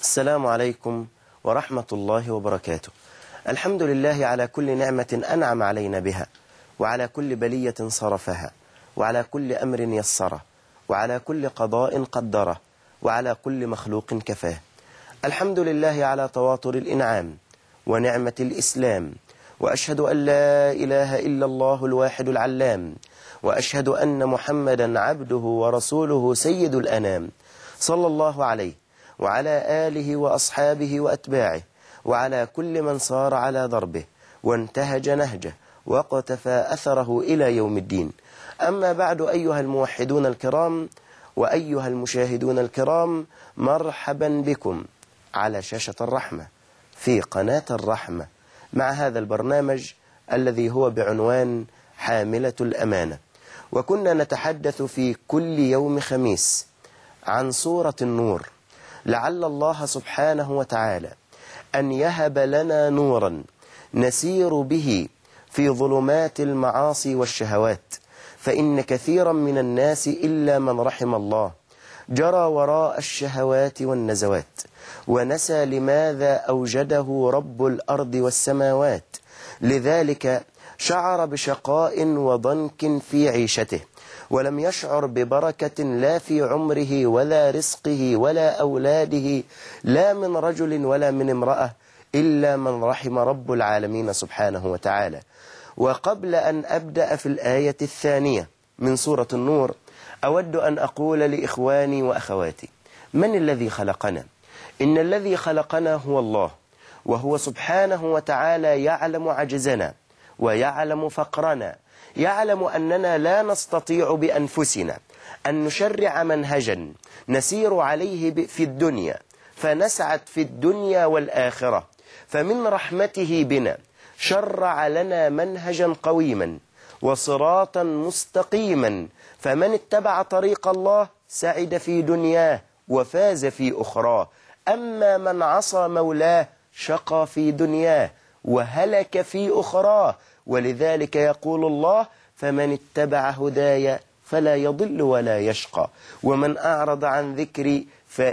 السلام عليكم ورحمة الله وبركاته. الحمد لله على كل نعمة أنعم علينا بها، وعلى كل بلية صرفها، وعلى كل أمر يسره، وعلى كل قضاء قدره، وعلى كل مخلوق كفاه. الحمد لله على تواتر الإنعام ونعمة الإسلام، وأشهد أن لا إله إلا الله الواحد العلام، وأشهد أن محمدا عبده ورسوله سيد الأنام، صلى الله عليه وعلى آله وأصحابه وأتباعه، وعلى كل من صار على ضربه وانتهج نهجه واقتفى أثره إلى يوم الدين. أما بعد، أيها الموحدون الكرام وأيها المشاهدون الكرام، مرحبا بكم على شاشة الرحمة في قناة الرحمة مع هذا البرنامج الذي هو بعنوان حاملة الأمانة. وكنا نتحدث في كل يوم خميس عن سورة النور، لعل الله سبحانه وتعالى أن يهب لنا نورا نسير به في ظلمات المعاصي والشهوات، فإن كثيرا من الناس إلا من رحم الله جرى وراء الشهوات والنزوات، ونسى لماذا أوجده رب الأرض والسماوات، لذلك شعر بشقاء وضنك في عيشته، ولم يشعر ببركة لا في عمره ولا رزقه ولا أولاده، لا من رجل ولا من امرأة، إلا من رحم رب العالمين سبحانه وتعالى. وقبل أن أبدأ في الآية الثانية من سورة النور، أود أن أقول لإخواني وأخواتي: من الذي خلقنا؟ إن الذي خلقنا هو الله، وهو سبحانه وتعالى يعلم عجزنا ويعلم فقرنا، يعلم أننا لا نستطيع بأنفسنا أن نشرع منهجا نسير عليه في الدنيا فنسعد في الدنيا والآخرة، فمن رحمته بنا شرع لنا منهجا قويما وصراطا مستقيما، فمن اتبع طريق الله سعد في دنياه وفاز في أخراه، أما من عصى مولاه شقى في دنياه وهلك في أخراه. ولذلك يقول الله: فمن اتبع هداي فلا يضل ولا يشقى، ومن أعرض عن ذكري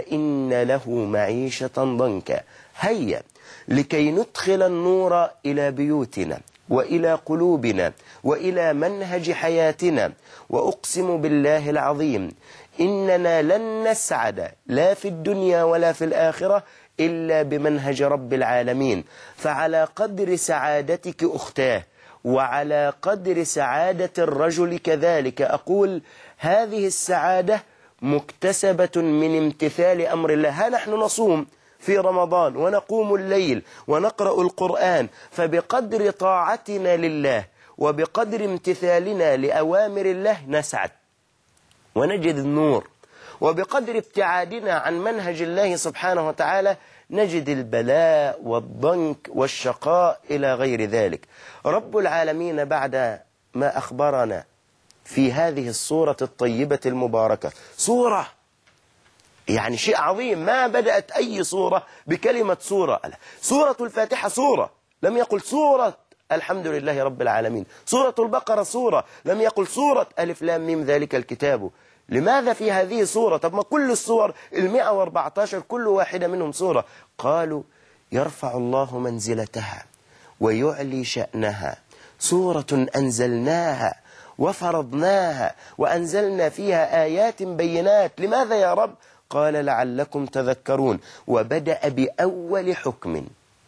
فإن له معيشة ضنكا. هيا لكي ندخل النور إلى بيوتنا وإلى قلوبنا وإلى منهج حياتنا، وأقسم بالله العظيم إننا لن نسعد لا في الدنيا ولا في الآخرة إلا بمنهج رب العالمين. فعلى قدر سعادتك أختاه وعلى قدر سعادة الرجل كذلك أقول: هذه السعادة مكتسبة من امتثال أمر الله. ها نحن نصوم في رمضان ونقوم الليل ونقرأ القرآن، فبقدر طاعتنا لله وبقدر امتثالنا لأوامر الله نسعد ونجد النور، وبقدر ابتعادنا عن منهج الله سبحانه وتعالى نجد البلاء والضنك والشقاء إلى غير ذلك. رب العالمين بعد ما أخبرنا في هذه السورة الطيبة المباركة، سورة يعني شيء عظيم، ما بدأت أي سورة بكلمة سورة. سورة الفاتحة سورة، لم يقل سورة الحمد لله رب العالمين. سورة البقرة سورة، لم يقل سورة ألف لام ميم ذلك الكتاب. لماذا في هذه سورة؟ طب ما كل السور 114 كل واحدة منهم سورة. قالوا: يرفع الله منزلتها ويعلي شأنها، سورة أنزلناها وفرضناها وأنزلنا فيها آيات بينات. لماذا يا رب؟ قال: لعلكم تذكرون. وبدأ بأول حكم،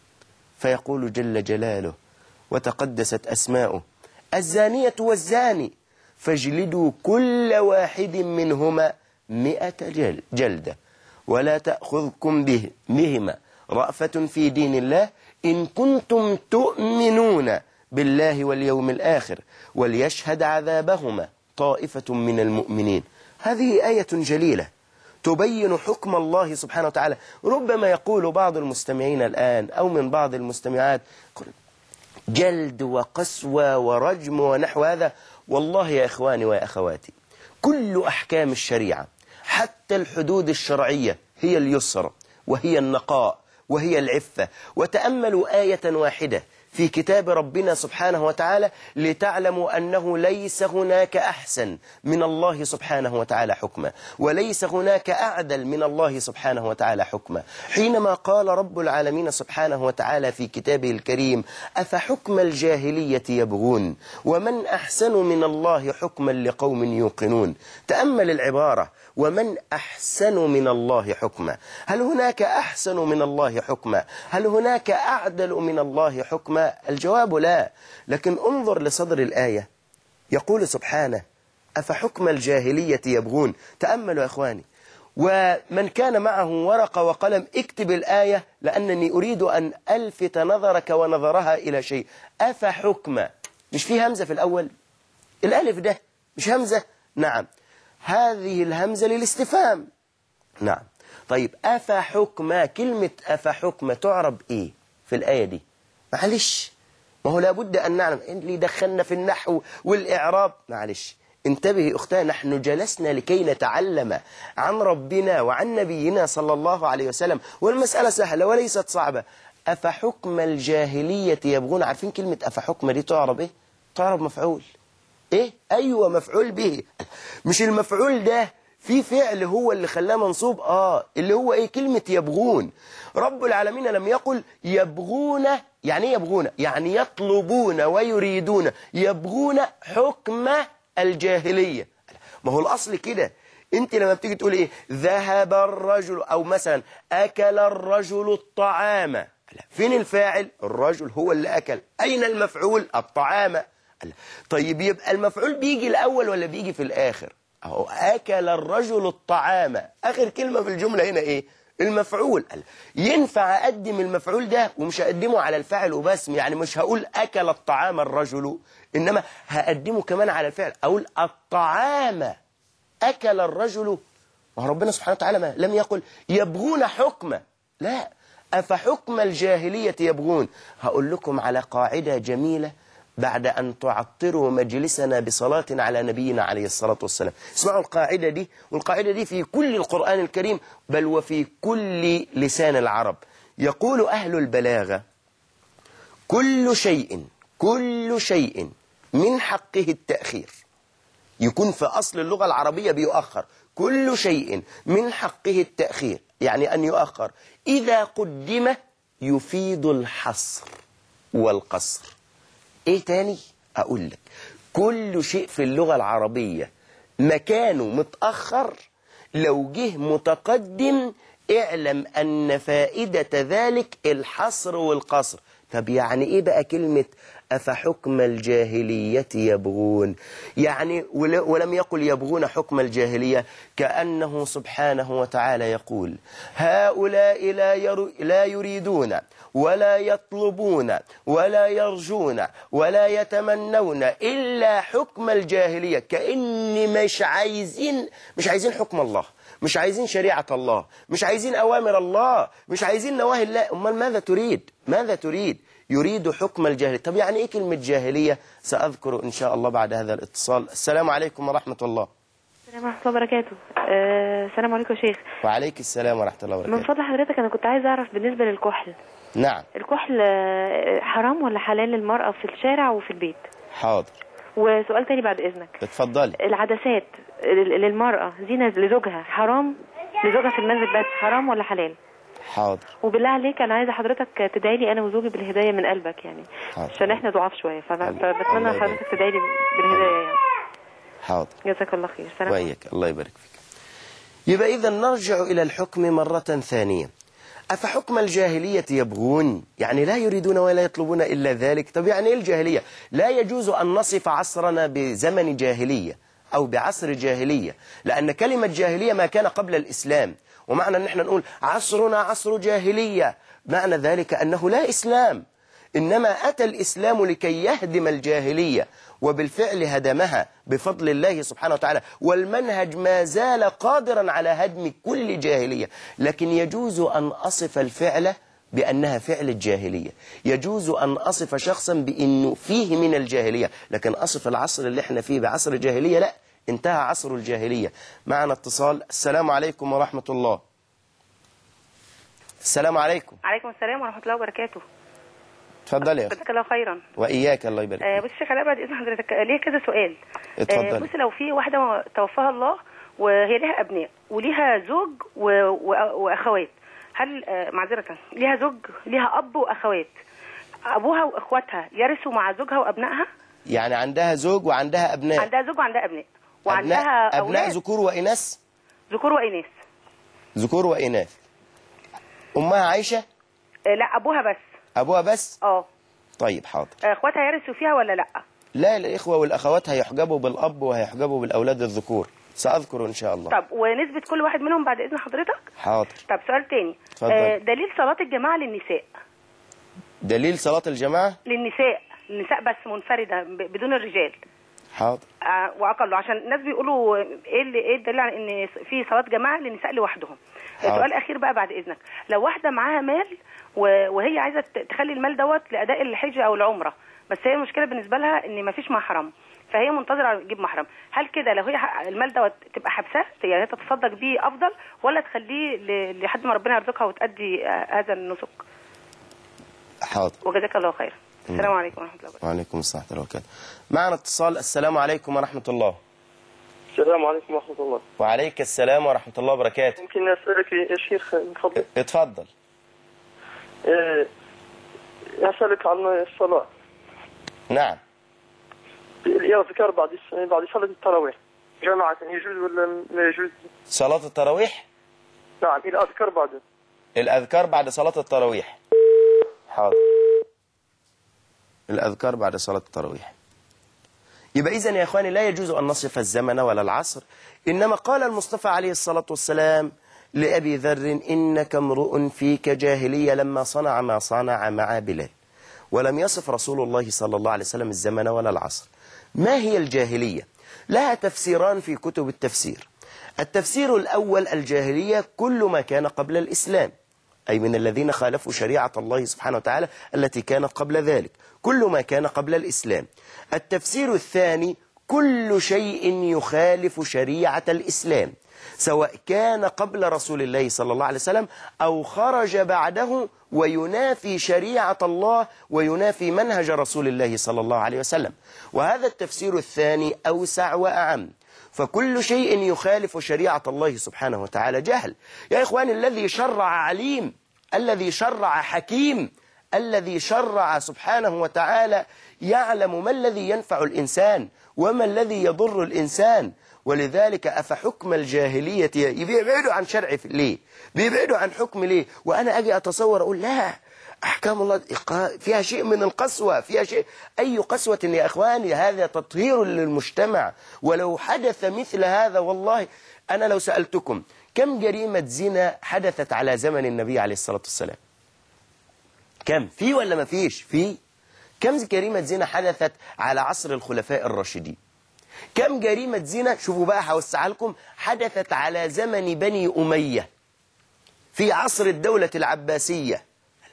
فيقول جل جلاله وتقدست أسماؤه: الزانية والزاني فاجلدوا كل واحد منهما 100 جلدة، ولا تأخذكم بهما رأفة في دين الله إن كنتم تؤمنون بالله واليوم الآخر، وليشهد عذابهما طائفة من المؤمنين. هذه آية جليلة تبين حكم الله سبحانه وتعالى. ربما يقول بعض المستمعين الآن أو من بعض المستمعات: جلد وقسوة ورجم ونحو هذا. والله يا إخواني ويا أخواتي، كل أحكام الشريعة حتى الحدود الشرعية هي اليسر وهي النقاء وهي العفة. وتأملوا آية واحدة في كتاب ربنا سبحانه وتعالى لتعلموا أنه ليس هناك أحسن من الله سبحانه وتعالى حكما، وليس هناك أعدل من الله سبحانه وتعالى حكما. حينما قال رب العالمين سبحانه وتعالى في كتابه الكريم: أفحكم الجاهلية يبغون ومن أحسن من الله حكما لقوم يوقنون. تأمل العبارة: ومن أحسن من الله حكما. هل هناك أحسن من الله حكما؟ هل هناك أعدل من الله حكما؟ الجواب لا. لكن انظر لصدر الآية، يقول سبحانه: أفحكم الجاهلية يبغون. تأملوا يا إخواني، ومن كان معه ورقة وقلم اكتب الآية، لأنني أريد أن ألفت نظرك ونظرها إلى شيء. أفحكم، مش في همزة في الأول؟ الألف ده مش همزة؟ نعم، هذه الهمزة للاستفهام. نعم، طيب أفحكم، كلمة أفحكم تعرب إيه في الآية دي؟ معلش، ما هو لابد أن نعلم اللي دخلنا في النحو والإعراب. معلش انتبهي أختاه، نحن جلسنا لكي نتعلم عن ربنا وعن نبينا صلى الله عليه وسلم، والمسألة سهلة وليست صعبة. أفحكم الجاهلية يبغون. عارفين كلمة أفحكم دي تعرب إيه؟ تعرب مفعول. إيه؟ أيوة، مفعول به. مش المفعول ده في فعل هو اللي خلاه منصوب، اللي هو إيه؟ كلمة يبغون. رب العالمين لم يقل يبغون. يعني إيه يبغون؟ يعني يطلبون ويريدون. يبغون حكم الجاهلية. ما هو الأصل كده. انت لما بتيجي تقول ايه؟ ذهب الرجل، او مثلا اكل الرجل الطعام، فين الفاعل؟ الرجل هو اللي اكل. اين المفعول؟ الطعام. طيب يبقى المفعول بيجي الاول ولا بيجي في الاخر؟ اهو اكل الرجل الطعام، اخر كلمة في الجملة هنا ايه؟ المفعول. ينفع أقدم المفعول ده ومش هقدمه على الفاعل وبس، يعني مش هقول أكل الطعام الرجل، إنما هقدمه كمان على الفعل، أقول الطعام أكل الرجل. وربنا سبحانه وتعالى لم يقل يبغون حكمة، لا، أفحكم الجاهلية يبغون. هقول لكم على قاعدة جميلة بعد أن تعطروا مجلسنا بصلاة على نبينا عليه الصلاة والسلام. اسمعوا القاعدة دي، والقاعدة دي في كل القرآن الكريم، بل وفي كل لسان العرب. يقول أهل البلاغة: كل شيء من حقه التأخير. يكون في أصل اللغة العربية بيؤخر. كل شيء من حقه التأخير، يعني أن يؤخر إذا قدم يفيد الحصر والقصر. ايه تاني؟ اقول لك: كل شيء في اللغة العربية مكانه متأخر لو جه متقدم اعلم ان فائدة ذلك الحصر والقصر. طب يعني ايه بقى كلمة أفحكم الجاهلية يبغون؟ يعني ولم يقل يبغون حكم الجاهلية، كأنه سبحانه وتعالى يقول: هؤلاء لا يريدون ولا يطلبون ولا يرجون ولا يتمنون إلا حكم الجاهلية. كأن مش عايزين حكم الله، مش عايزين شريعة الله، مش عايزين أوامر الله، مش عايزين نواهي الله. أمال ماذا تريد؟ يريد حكم الجاهلية. طب يعني إيه كلمة جاهلية؟ سأذكر إن شاء الله بعد هذا الاتصال. السلام عليكم ورحمة الله. السلام ورحمة الله وبركاته. السلام عليكم يا شيخ. وعليك السلام ورحمة الله وبركاته. من فضل حضرتك أنا كنت عايز أعرف بالنسبة للكحل. نعم. الكحل حرام ولا حلال للمرأة في الشارع وفي البيت؟ حاضر. وسؤال تاني بعد إذنك. اتفضلي. العدسات للمرأة زينة لزوجها، حرام لزوجها في المنزل بس، حرام ولا حلال؟ حاضر. وبالله عليك أنا عايزة حضرتك تدعي لي أنا وزوجي بالهداية من قلبك، يعني عشان إحنا ضعاف شوية، فبتمنى حضرتك تدعي لي بالهداية يعني. حاضر. جزاك الله خير. سلام. وإياك، الله يبارك فيك. يبقى إذا نرجع إلى الحكم مرة ثانية. أفحكم الجاهلية يبغون، يعني لا يريدون ولا يطلبون إلا ذلك. طب يعني إيه الجاهلية؟ لا يجوز أن نصف عصرنا بزمن جاهلية أو بعصر جاهلية، لأن كلمة جاهلية ما كان قبل الإسلام. ومعنى أن احنا نقول عصرنا عصر جاهلية، معنى ذلك أنه لا إسلام، إنما أتى الإسلام لكي يهدم الجاهلية، وبالفعل هدمها بفضل الله سبحانه وتعالى، والمنهج ما زال قادرا على هدم كل جاهلية. لكن يجوز أن أصف الفعل بأنها فعل الجاهلية، يجوز أن أصف شخصا بأنه فيه من الجاهلية، لكن أصف العصر اللي احنا فيه بعصر الجاهلية لا، انتهى عصر الجاهلية. معنا اتصال. السلام عليكم ورحمة الله. السلام عليكم. عليكم السلام ورحمة الله وبركاته. اتفضل يا اخي. جزاك الله خيرا. واياك، الله يبارك فيك. بص يا شيخ علاء، بعد اذن حضرتك ليه كذا سؤال. اتفضل. بص، لو في واحده توفاها الله وهي ليها ابناء وليها زوج واخوات، هل معذره ليها زوج، ليها اب واخوات، ابوها واخواتها يرثوا مع زوجها وابنائها؟ يعني عندها زوج وعندها ابناء. عندها زوج وعندها ابناء وعندها ابناء ذكور واناث. ذكور واناث. ذكور واناث. امها عايشه؟ لا، ابوها بس. ابوها بس. طيب حاضر. اخواتها يرثوا فيها ولا لا؟ لا، الاخوه والاخوات هيحجبوا بالاب وهيحجبوا بالاولاد الذكور، ساذكر ان شاء الله. طب ونسبه كل واحد منهم بعد اذن حضرتك؟ حاضر. طب سؤال تاني. دليل صلاه الجماعه للنساء. دليل صلاه الجماعه للنساء بس منفرده بدون الرجال. حاضر. واقله، عشان الناس بيقولوا ايه الدليل على ان في صلاه جماعه للنساء لوحدهم. سؤال اخير بقى بعد اذنك، لو واحده معاها مال وهي عايزه تخلي المال دوت لاداء الحج او العمره، بس هي المشكله بالنسبه لها ان مفيش محرم، فهي منتظره تجيب محرم، هل كده لو هي المال دوت تبقى حبساه، يعني تتصدق بيه افضل، ولا تخليه لحد ما ربنا يرزقها وتأدي هذا النسك؟ حاضر. وجزاك الله خير. السلام عليكم ورحمه الله وبركاته. وعليكم السلام ورحمه الله وبركاته. معنا اتصال. السلام عليكم ورحمه الله. السلام عليكم ورحمة الله. وعليك السلام ورحمة الله وبركاته. ممكن أسألك يا شيخ من فضلك؟ اتفضل. أسألك عن الصلاة. نعم. الأذكار بعد صلاة التراويح جماعة يجوز ولا لا يجوز؟ صلاة التراويح؟ نعم، الأذكار بعد. الأذكار بعد صلاة التراويح. حاضر. الأذكار بعد صلاة التراويح. يبقى إذن يا إخواني لا يجوز أن نصف الزمن ولا العصر، إنما قال المصطفى عليه الصلاة والسلام لأبي ذر: إنك امرؤ فيك جاهلية، لما صنع ما صنع مع بلال. ولم يصف رسول الله صلى الله عليه وسلم الزمن ولا العصر. ما هي الجاهلية؟ لها تفسيران في كتب التفسير. التفسير الأول: الجاهلية كل ما كان قبل الإسلام، أي من الذين خالفوا شريعة الله سبحانه وتعالى التي كانت قبل ذلك، كل ما كان قبل الإسلام. التفسير الثاني: كل شيء يخالف شريعة الإسلام، سواء كان قبل رسول الله صلى الله عليه وسلم أو خرج بعده وينافي شريعة الله وينافي منهج رسول الله صلى الله عليه وسلم. وهذا التفسير الثاني أوسع وأعم، فكل شيء يخالف شريعة الله سبحانه وتعالى جهل. يا إخواني، الذي شرع عليم، الذي شرع حكيم، الذي شرع سبحانه وتعالى يعلم ما الذي ينفع الإنسان وما الذي يضر الإنسان. ولذلك أفحكم الجاهلية بيبعدوا عن شرع ليه؟ بيبعدوا عن حكم ليه؟ وأنا أجي أتصور أقول لا، أحكام الله فيها شيء من القسوة، فيها شيء. أي قسوة يا إخواني؟ هذا تطهير للمجتمع. ولو حدث مثل هذا، والله أنا لو سألتكم كم جريمة زنا حدثت على زمن النبي عليه الصلاة والسلام؟ كم؟ في ولا ما فيش؟ في. كم جريمة زنا حدثت على عصر الخلفاء الراشدين؟ كم جريمة زنا، شوفوا بقى هوسع لكم، حدثت على زمن بني أمية في عصر الدولة العباسية؟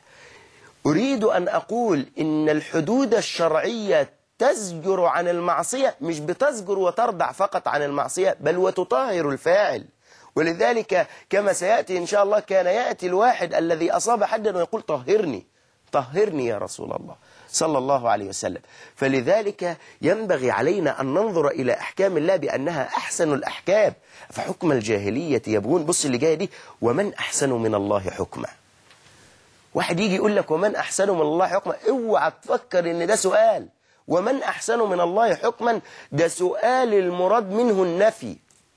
أريد أن أقول إن الحدود الشرعية تزجر عن المعصية، مش بتزجر وتردع فقط عن المعصية، بل وتطهر الفاعل. ولذلك كما سيأتي إن شاء الله، كان يأتي الواحد الذي أصاب حدا ويقول: طهرني طهرني يا رسول الله صلى الله عليه وسلم. فلذلك ينبغي علينا أن ننظر إلى أحكام الله بأنها أحسن الأحكام. فحكم الجاهلية يبغون، بص اللي جاية دي: ومن أحسن من الله حكما. واحد يجي يقول لك ومن أحسن من الله حكما، اوعى تفكر إن ده سؤال. ومن أحسن من الله حكما ده سؤال المراد منه النفي.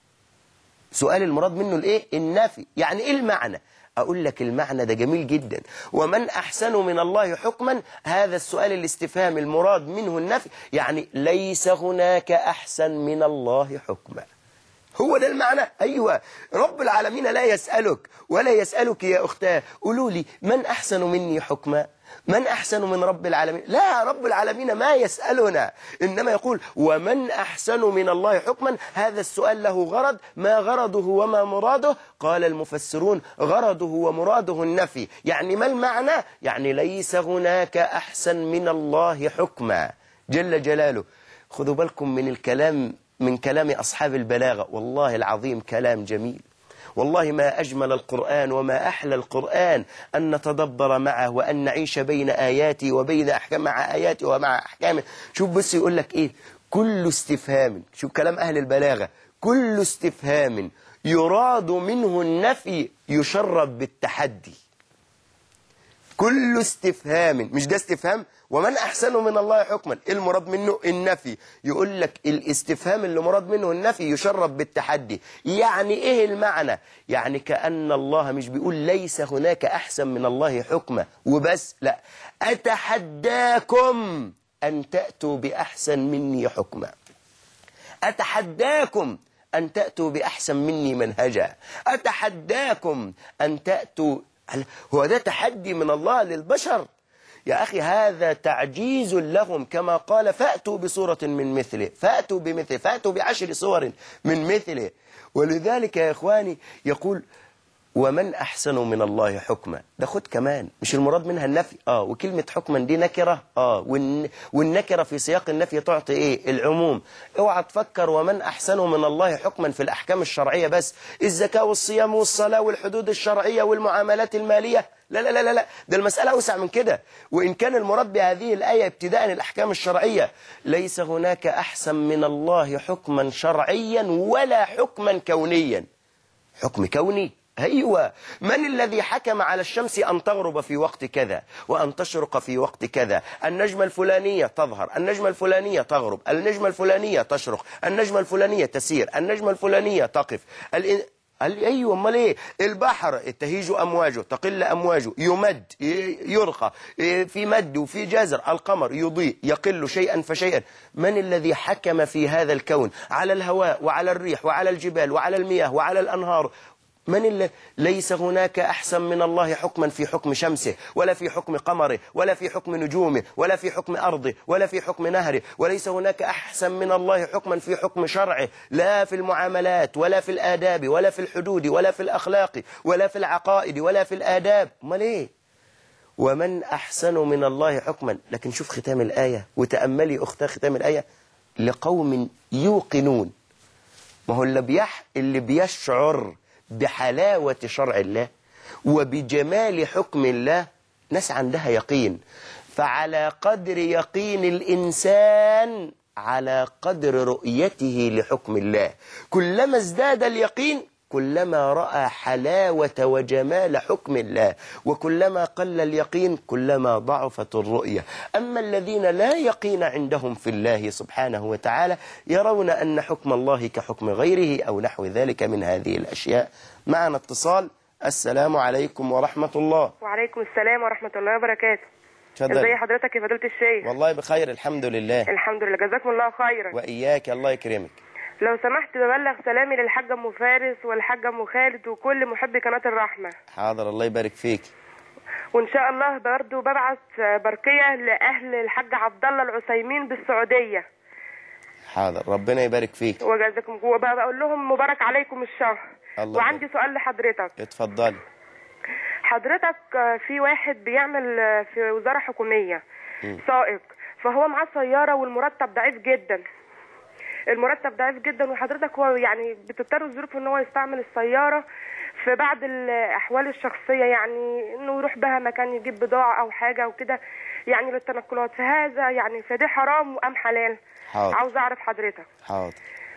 سؤال المراد منه الإيه؟ النفي. يعني إيه المعنى؟ أقول لك المعنى ده جميل جدا. ومن أحسن من الله حكما، هذا السؤال الاستفهام المراد منه النفي، يعني ليس هناك أحسن من الله حكما. هو ده المعنى. أيوة، رب العالمين لا يسألك ولا يسألك يا أختاه قولوا لي من أحسن مني حكما، من أحسن من رب العالمين. لا، رب العالمين ما يسألنا، إنما يقول ومن أحسن من الله حكما. هذا السؤال له غرض، ما غرضه وما مراده؟ قال المفسرون: غرضه ومراده النفي. يعني ما المعنى؟ يعني ليس هناك أحسن من الله حكما جل جلاله. خذوا بالكم من الكلام، من كلام أصحاب البلاغة، والله العظيم كلام جميل. والله ما أجمل القرآن وما أحلى القرآن أن نتدبر معه وأن نعيش بين آياته وبين أحكام، مع آياته ومع أحكامه. شوف بس يقول لك إيه، كل استفهام، شوف كلام أهل البلاغة، كل استفهام يراد منه النفي يشرب بالتحدي. كل استفهام، مش ده استفهام ومن أحسن من الله حكما، المراد منه النفي. يقول لك الاستفهام اللي مراد منه النفي يشرب بالتحدي. يعني إيه المعنى؟ يعني كأن الله مش بيقول ليس هناك أحسن من الله حكما وبس، لا، أتحداكم أن تأتوا بأحسن مني حكما، أتحداكم أن تأتوا بأحسن مني منهجا، أتحداكم أن تأتوا. هو ده تحدي من الله للبشر يا أخي، هذا تعجيز لهم، كما قال فأتوا بصورة من مثله، فأتوا بمثله، فأتوا ب10 صور من مثله. ولذلك يا إخواني يقول ومن أحسن من الله حكما، ده خد كمان مش المراد منها النفي، وكلمة حكما دي نكرة، والنكرة في سياق النفي تعطي إيه؟ العموم. اوعى تفكر ومن أحسن من الله حكما في الأحكام الشرعية بس، الزكاة والصيام والصلاة والحدود الشرعية والمعاملات المالية، لا لا لا لا، ده المسألة أوسع من كده. وإن كان المراد بهذه الآية ابتداء الأحكام الشرعية، ليس هناك أحسن من الله حكما شرعيا ولا حكما كونيا. حكم كوني، أيوة، من الذي حكم على الشمس أن تغرب في وقت كذا وأن تشرق في وقت كذا، النجمة الفلانية تظهر، النجمة الفلانية تغرب، النجمة الفلانية تشرق، النجمة الفلانية تسير، النجمة الفلانية تقف. أيوة، أمال إيه؟ البحر تهيج أمواجه، تقل أمواجه، يمد، يرقى، في مد وفي جزر، القمر يضيء، يقل شيئا فشيئا. من الذي حكم في هذا الكون على الهواء وعلى الريح وعلى الجبال وعلى المياه وعلى الأنهار؟ ليس هناك أحسن من الله حكما في حكم شمسه، ولا في حكم قمره، ولا في حكم نجومه، ولا في حكم أرضه، ولا في حكم نهره. وليس هناك أحسن من الله حكما في حكم شرعه، لا في المعاملات ولا في الآداب ولا في الحدود ولا في الأخلاق ولا في العقائد ولا في الآداب. امال ايه؟ ومن أحسن من الله حكما. لكن شوف ختام الآية وتأملي أختها ختام الآية، لقوم يوقنون. ما هو اللي بيشعر بحلاوة شرع الله وبجمال حكم الله، ناس عندها يقين. فعلى قدر يقين الإنسان على قدر رؤيته لحكم الله. كلما ازداد اليقين كلما رأى حلاوة وجمال حكم الله، وكلما قل اليقين كلما ضعفت الرؤية. أما الذين لا يقين عندهم في الله سبحانه وتعالى يرون أن حكم الله كحكم غيره أو نحو ذلك من هذه الأشياء. معنا اتصال. السلام عليكم ورحمة الله. وعليكم السلام ورحمة الله وبركاته. تفضل. ازي حضرتك يا فضيلة الشيخ؟ والله بخير الحمد لله. الحمد لله، جزاكم الله خيرا. وإياك، الله يكرمك. لو سمحت ببلغ سلامي للحاجة أم فارس والحاجة أم خالد وكل محبي قناة الرحمة. حاضر، الله يبارك فيك. وإن شاء الله برضو ببعث بركية لأهل الحاج عبد الله العثيمين بالسعودية. حاضر، ربنا يبارك فيك. وجزاكم، وبقول لهم مبارك عليكم الشهر. وعندي سؤال لحضرتك. اتفضلي. حضرتك في واحد بيعمل في وزارة حكومية سائق، فهو معاه سيارة والمرتب ضعيف جدا، المرتب ضعيف جدا، وحضرتك هو يعني بتضطر الظروف ان هو يستعمل السيارة في بعض الأحوال الشخصية، يعني انه يروح بها مكان يجيب بضاعة او حاجة وكده، يعني للتنقلات. فهذا يعني فده حرام ام حلال؟ حاضر. عاوز اعرف حضرتك. حاضر.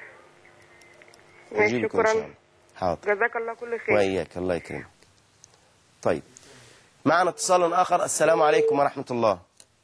شكرا. حاضر. جزاك الله كل خير. وإياك، الله يكرمك. طيب، معنا اتصال آخر. السلام عليكم ورحمة الله.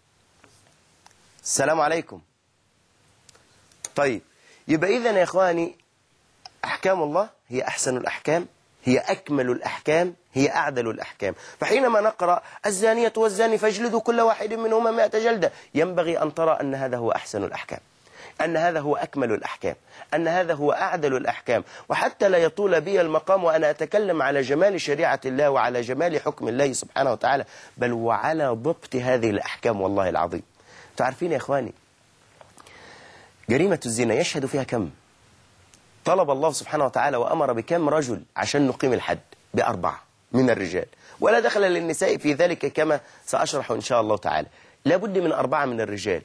السلام عليكم. طيب، يبقى إذن يا إخواني أحكام الله هي أحسن الأحكام، هي أكمل الأحكام، هي أعدل الأحكام. فحينما نقرأ الزانية والزاني فاجلدوا كل واحد منهما 100 جلدة، ينبغي أن ترى أن هذا هو أحسن الأحكام، أن هذا هو أكمل الأحكام، أن هذا هو أعدل الأحكام. وحتى لا يطول بي المقام وأنا أتكلم على جمال شريعة الله وعلى جمال حكم الله سبحانه وتعالى، بل وعلى ضبط هذه الأحكام والله العظيم. تعرفين يا إخواني، جريمة الزنا يشهد فيها كم؟ طلب الله سبحانه وتعالى وأمر بكم رجل عشان نقيم الحد؟ ب4 من الرجال، ولا دخل للنساء في ذلك كما سأشرح إن شاء الله تعالى. لابد من 4 من الرجال.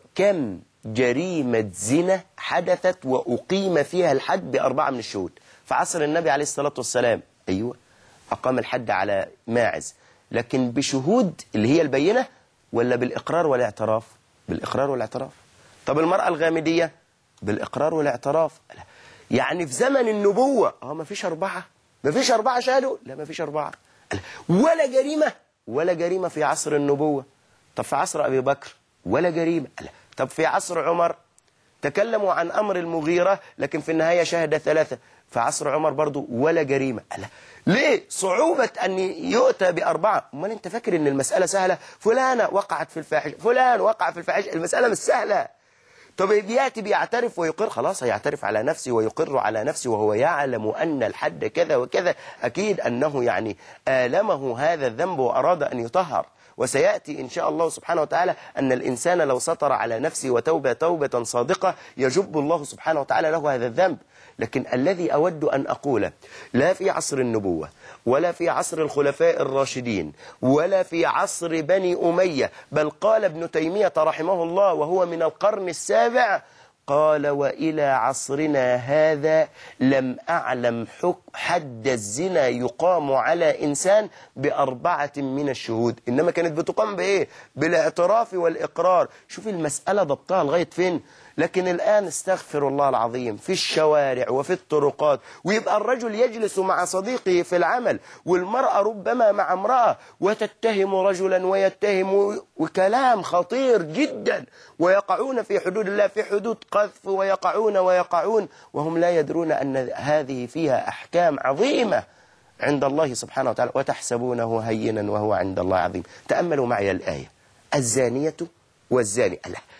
كم جريمة زنا حدثت وأقيم فيها الحد ب4 من الشهود؟ في عصر النبي عليه الصلاة والسلام، أيوة أقام الحد على ماعز، لكن بشهود اللي هي البينة ولا بالإقرار والاعتراف؟ بالإقرار والاعتراف. طب المرأة الغامدية؟ بالإقرار والاعتراف. يعني في زمن النبوة ما فيش أربعة؟ ما فيش أربعة شهدوا؟ لا ما فيش أربعة. ولا جريمة؟ ولا جريمة في عصر النبوة. طب في عصر أبي بكر؟ ولا جريمة. طب في عصر عمر تكلموا عن أمر المغيرة لكن في النهاية شهد 3. في عصر عمر برضو ولا جريمة. ليه صعوبة أن يؤتى ب4؟ أمال أنت فاكر أن المسألة سهلة؟ فلانة وقعت في الفاحشة، فلان وقع في الفاحشة، المسألة مش سهلة. طب بيأتي بيعترف ويقر، خلاص هيعترف على نفسه ويقر على نفسه وهو يعلم أن الحد كذا وكذا، أكيد أنه يعني آلمه هذا الذنب وأراد أن يطهر. وسيأتي إن شاء الله سبحانه وتعالى أن الإنسان لو سطر على نفسه وتوبة توبة صادقة يجب الله سبحانه وتعالى له هذا الذنب. لكن الذي أود أن أقوله، لا في عصر النبوة ولا في عصر الخلفاء الراشدين ولا في عصر بني أمية، بل قال ابن تيمية رحمه الله وهو من القرن السابع، قال وإلى عصرنا هذا لم أعلم حد الزنا يقام على إنسان ب4 من الشهود، إنما كانت بتقام بإيه؟ بالاعتراف والإقرار. شوف المسألة ضبطها لغاية فين. لكن الآن استغفر الله العظيم في الشوارع وفي الطرقات، ويبقى الرجل يجلس مع صديقه في العمل والمرأة ربما مع امرأة وتتهم رجلا ويتهم، وكلام خطير جدا، ويقعون في حدود الله، في حدود قذف، ويقعون وهم لا يدرون أن هذه فيها أحكام عظيمة عند الله سبحانه وتعالى، وتحسبونه هينا وهو عند الله عظيم. تأملوا معي الآية، الزانية والزاني.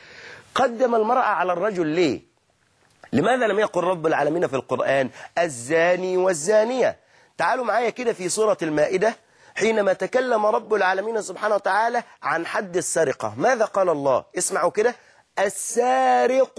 قدم المرأة على الرجل ليه؟ لماذا لم يقل رب العالمين في القرآن الزاني والزانية؟ تعالوا معايا كده في سورة المائدة، حينما تكلم رب العالمين سبحانه وتعالى عن حد السرقة، ماذا قال الله؟ اسمعوا كده، السارق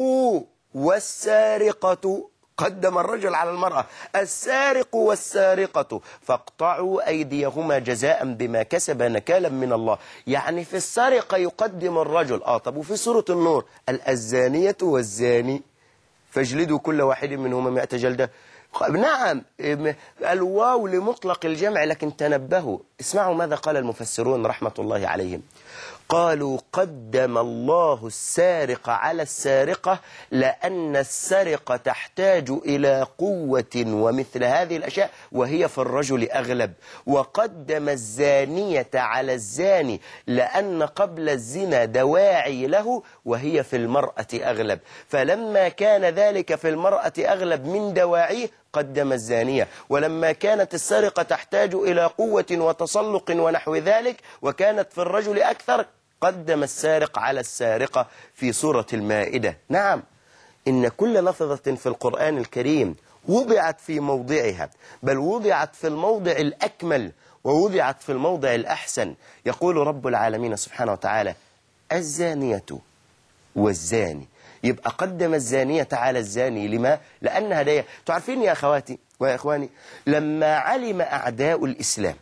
والسارقة، قدم الرجل على المرأة، السارق والسارقة فاقطعوا أيديهما جزاء بما كسب نكالا من الله. يعني في السرقة يقدم الرجل. طب وفي سورة النور الزانية والزاني فاجلدوا كل واحد منهما 100 جلدة. نعم الواو لمطلق الجمع، لكن تنبهوا اسمعوا ماذا قال المفسرون رحمة الله عليهم. قالوا قدم الله السارق على السارقة لأن السرقة تحتاج إلى قوة ومثل هذه الأشياء وهي في الرجل أغلب، وقدم الزانية على الزاني لأن قبل الزنا دواعي له وهي في المرأة أغلب، فلما كان ذلك في المرأة أغلب من دواعيه قدم الزانية، ولما كانت السرقة تحتاج إلى قوة وتسلق ونحو ذلك وكانت في الرجل أكثر قدم السارق على السارقة في سورة المائدة. نعم إن كل لفظة في القرآن الكريم وضعت في موضعها، بل وضعت في الموضع الأكمل ووضعت في الموضع الأحسن. يقول رب العالمين سبحانه وتعالى الزانية والزاني، يبقى قدم الزانية على الزاني. لما؟ لأن هدايا. تعرفين يا أخواتي ويا إخواني، لما علم أعداء الإسلام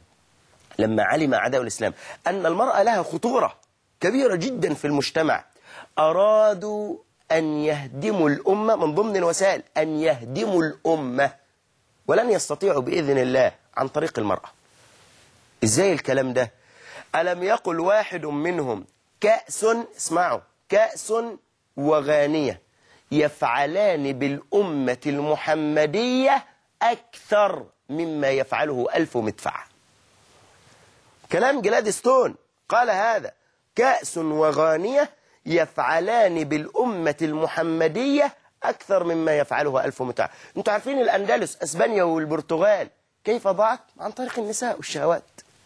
أن المرأة لها خطورة كبيرة جدا في المجتمع، أرادوا أن يهدموا الأمة من ضمن الوسائل، أن يهدموا الأمة، ولن يستطيعوا بإذن الله عن طريق المرأة. إزاي الكلام ده؟ ألم يقل واحد منهم كأس، اسمعوا، كأس وغانية يفعلان بالأمة المحمدية أكثر مما يفعله 1000 مدفع. كلام جلادستون قال هذا، كأس وغانية يفعلان بالأمة المحمدية أكثر مما يفعله 1000 مدفع. أنتوا عارفين الأندلس أسبانيا والبرتغال كيف ضاعت؟ عن طريق النساء والشهوات.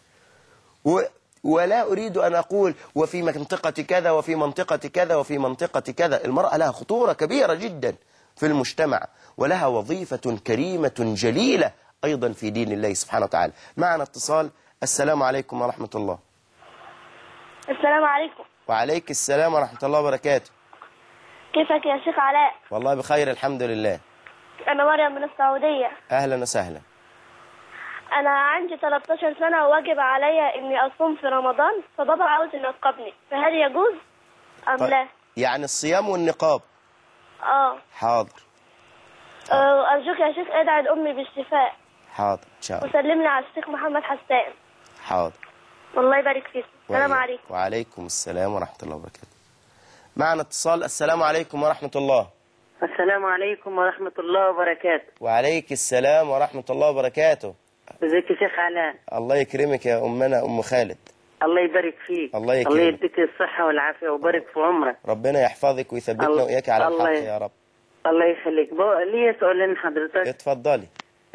ولا أريد أن أقول وفي منطقة كذا وفي منطقة كذا وفي منطقة كذا، المرأة لها خطورة كبيرة جدا في المجتمع ولها وظيفة كريمة جليلة أيضا في دين الله سبحانه وتعالى. معنا اتصال. السلام عليكم ورحمة الله. السلام عليكم. وعليك السلام ورحمة الله وبركاته. كيفك يا شيخ علاء؟ والله بخير الحمد لله. أنا مريم من السعودية. أهلا وسهلا. أنا عندي 13 سنة وواجب عليا إني أصوم في رمضان، فبابا عاوز ينقبني، فهل يجوز أم لا؟ يعني الصيام والنقاب. آه. حاضر. أرجوك يا شيخ ادعي لأمي بالشفاء. حاضر إن شاء الله. وسلمني على الشيخ محمد حسان. حاضر. والله يبارك فيك. السلام عليكم. وعليكم السلام ورحمة الله وبركاته. معنا اتصال. السلام عليكم ورحمة الله. السلام عليكم ورحمة الله وبركاته. وعليك السلام ورحمة الله وبركاته. ازيك يا شيخ علاء؟ الله يكرمك يا أمنا أم خالد. الله يبارك فيك. الله يكرمك. الله يديك الصحة والعافية ويبارك في عمرك. ربنا يحفظك ويثبتنا وإياك على الحق يا رب. الله يخليك. ليا سؤالين لحضرتك. اتفضلي.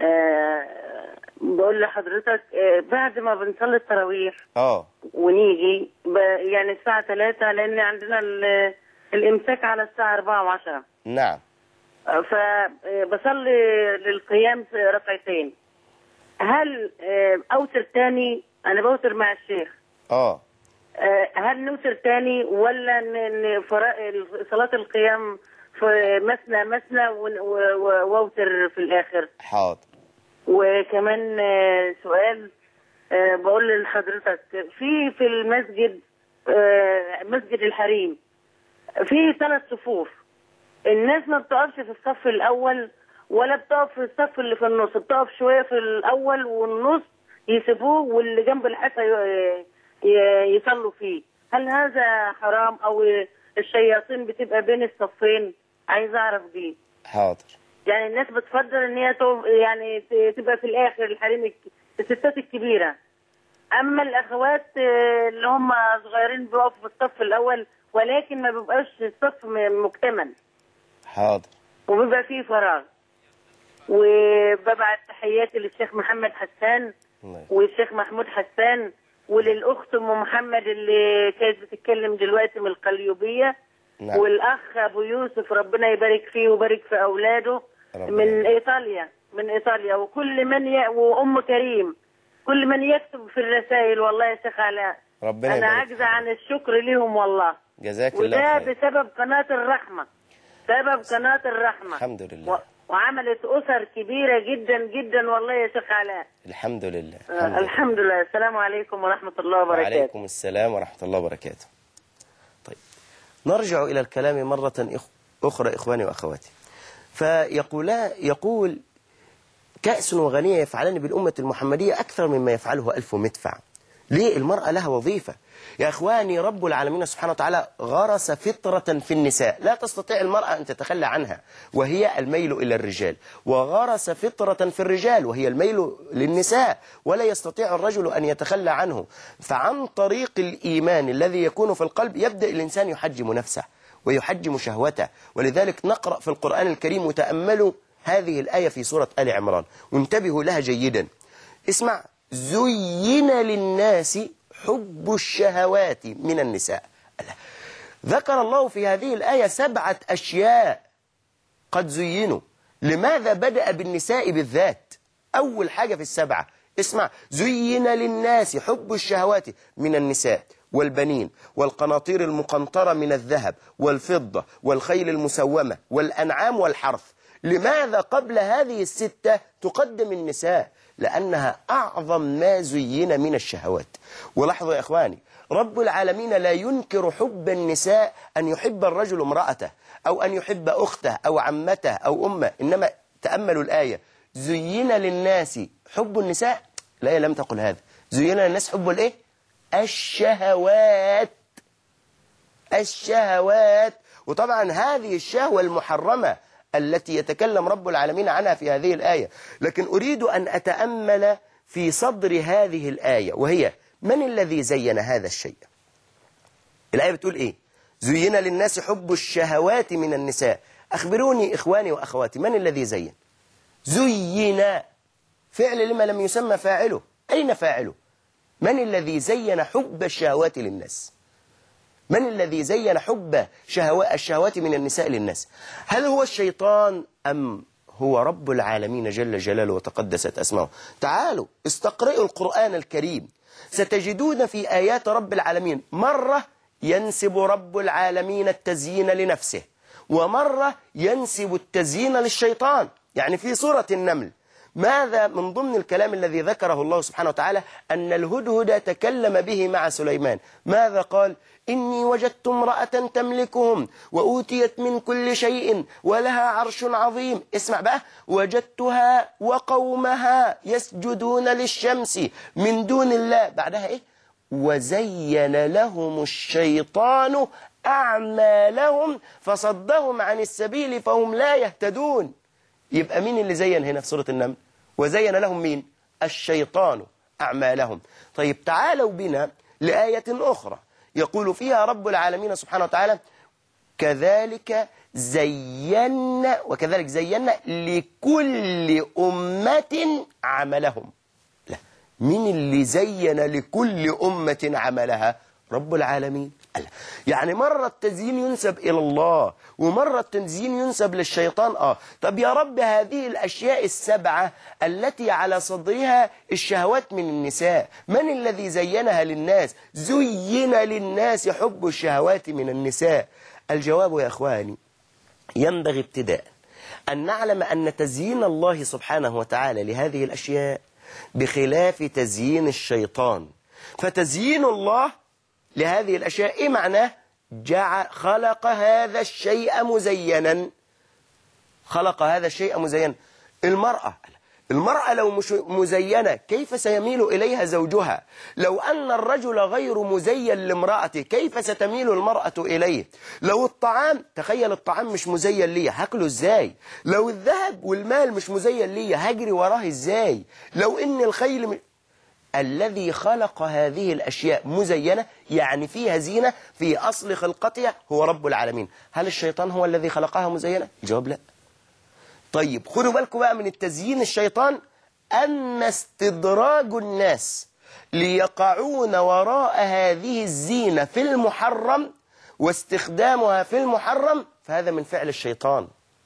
بقول لحضرتك بعد ما بنصلي التراويح ونيجي يعني الساعة 3 لأن عندنا الإمساك على الساعة 4:10. نعم. فبصلي للقيام ركعتين. هل أوتر تاني؟ أنا بوتر مع الشيخ. هل نوتر تاني ولا صلاة القيام في مثنى ووتر في الآخر؟ حاضر. وكمان سؤال بقول لحضرتك في المسجد مسجد الحريم في 3 صفوف. الناس ما بتقفش في الصف الأول ولا بتقف في الصف اللي في النص، بتقف شوية في الأول والنص يسيبوه واللي جنب الحيطة يصلوا فيه. هل هذا حرام أو الشياطين بتبقى بين الصفين؟ عايز أعرف دي. حاضر. يعني الناس بتفضل ان هي يعني تبقى في الاخر الحريم الستات الكبيره، اما الاخوات اللي هم صغيرين بيقفوا في الصف الاول ولكن ما بيبقاش الصف مكتمل. حاضر. وبيبقى فيه فراغ. وببعت تحياتي للشيخ محمد حسان والشيخ محمود حسان وللاخت ام محمد اللي كانت بتتكلم دلوقتي من القليوبيه. نعم. والاخ ابو يوسف ربنا يبارك فيه ويبارك في اولاده من ايطاليا وكل من وام كريم كل من يكتب في الرسائل. والله يا شيخ علاء ربنا انا عاجزه عن الشكر ليهم والله. جزاك الله خير. وده بسبب قناه الرحمه. الحمد لله. وعملت اسر كبيره جدا جدا والله يا شيخ علاء. الحمد لله. الحمد لله. السلام عليكم ورحمه الله وبركاته. وعليكم السلام ورحمه الله وبركاته. طيب نرجع إلى الكلام مرة أخرى إخواني وأخواتي. يقول كأس وغنية يفعلان بالأمة المحمدية أكثر مما يفعله 1000 مدفع. ليه؟ المرأة لها وظيفة يا إخواني. رب العالمين سبحانه وتعالى غرس فطرة في النساء لا تستطيع المرأة أن تتخلى عنها وهي الميل إلى الرجال، وغرس فطرة في الرجال وهي الميل للنساء ولا يستطيع الرجل أن يتخلى عنه. فعن طريق الإيمان الذي يكون في القلب يبدأ الإنسان يحجم نفسه ويحجم شهوته. ولذلك نقرأ في القرآن الكريم وتأملوا هذه الآية في سورة آل عمران وانتبهوا لها جيدا. اسمع: زين للناس حب الشهوات من النساء. ذكر الله في هذه الآية 7 أشياء قد زينوا. لماذا بدأ بالنساء بالذات؟ أول حاجة في ال7 اسمع: زين للناس حب الشهوات من النساء والبنين والقناطير المقنطرة من الذهب والفضة والخيل المسومة والأنعام والحرث. لماذا قبل هذه ال6 تقدم النساء؟ لأنها أعظم ما زين من الشهوات. ولاحظوا يا إخواني، رب العالمين لا ينكر حب النساء أن يحب الرجل امرأته أو أن يحب أخته أو عمته أو أمه، إنما تأملوا الآية: زين للناس حب النساء. الآية لم تقل هذا. زين للناس حب الإيه؟ الشهوات. وطبعا هذه الشهوة المحرمة التي يتكلم رب العالمين عنها في هذه الآية. لكن أريد أن أتأمل في صدر هذه الآية وهي: من الذي زين هذا الشيء؟ الآية بتقول إيه؟ زين للناس حب الشهوات من النساء. أخبروني إخواني وأخواتي، من الذي زين؟ زين فعل لما لم يسمى فاعله. أين فاعله؟ من الذي زين حب الشهوات للناس؟ من الذي زين حب الشهوات من النساء للناس؟ هل هو الشيطان أم هو رب العالمين جل جلاله وتقدست أسماؤه؟ تعالوا استقرئوا القرآن الكريم، ستجدون في آيات رب العالمين مرة ينسب رب العالمين التزيين لنفسه ومرة ينسب التزيين للشيطان. يعني في سورة النمل ماذا من ضمن الكلام الذي ذكره الله سبحانه وتعالى أن الهدهد تكلم به مع سليمان؟ ماذا قال؟ إني وجدت امرأة تملكهم وأوتيت من كل شيء ولها عرش عظيم. اسمع بقى، وجدتها وقومها يسجدون للشمس من دون الله. بعدها إيه؟ وزين لهم الشيطان أعمالهم فصدهم عن السبيل فهم لا يهتدون. يبقى مين اللي زين هنا في سورة النمل؟ وزين لهم مين؟ الشيطان أعمالهم. طيب تعالوا بنا لآية أخرى يقول فيها رب العالمين سبحانه وتعالى وكذلك زينا لكل أمة عملهم. لا، مين اللي زين لكل أمة عملها؟ رب العالمين. يعني مرة التزيين ينسب إلى الله ومرة التزيين ينسب للشيطان. طب يا رب هذه الأشياء السبعة التي على صدرها الشهوات من النساء، من الذي زينها للناس؟ زين للناس حب الشهوات من النساء. الجواب يا أخواني ينبغي ابتداء أن نعلم أن تزيين الله سبحانه وتعالى لهذه الأشياء بخلاف تزيين الشيطان. فتزيين الله لهذه الأشياء إيه معناه؟ خلق هذا الشيء مزينا. خلق هذا الشيء مزينا. المرأة لو مش مزينة كيف سيميل إليها زوجها؟ لو أن الرجل غير مزين لامرأته كيف ستميل المرأة إليه؟ لو الطعام، تخيل الطعام مش مزين لي هاكله إزاي؟ لو الذهب والمال مش مزين لي هجري وراه إزاي؟ لو إن الخيل الذي خلق هذه الأشياء مزينة يعني فيها زينة في أصل خلقتها هو رب العالمين. هل الشيطان هو الذي خلقها مزينة؟ الجواب لا. طيب خدوا بالكم بقى من التزيين الشيطان أن استدراج الناس ليقعون وراء هذه الزينة في المحرم واستخدامها في المحرم فهذا من فعل الشيطان.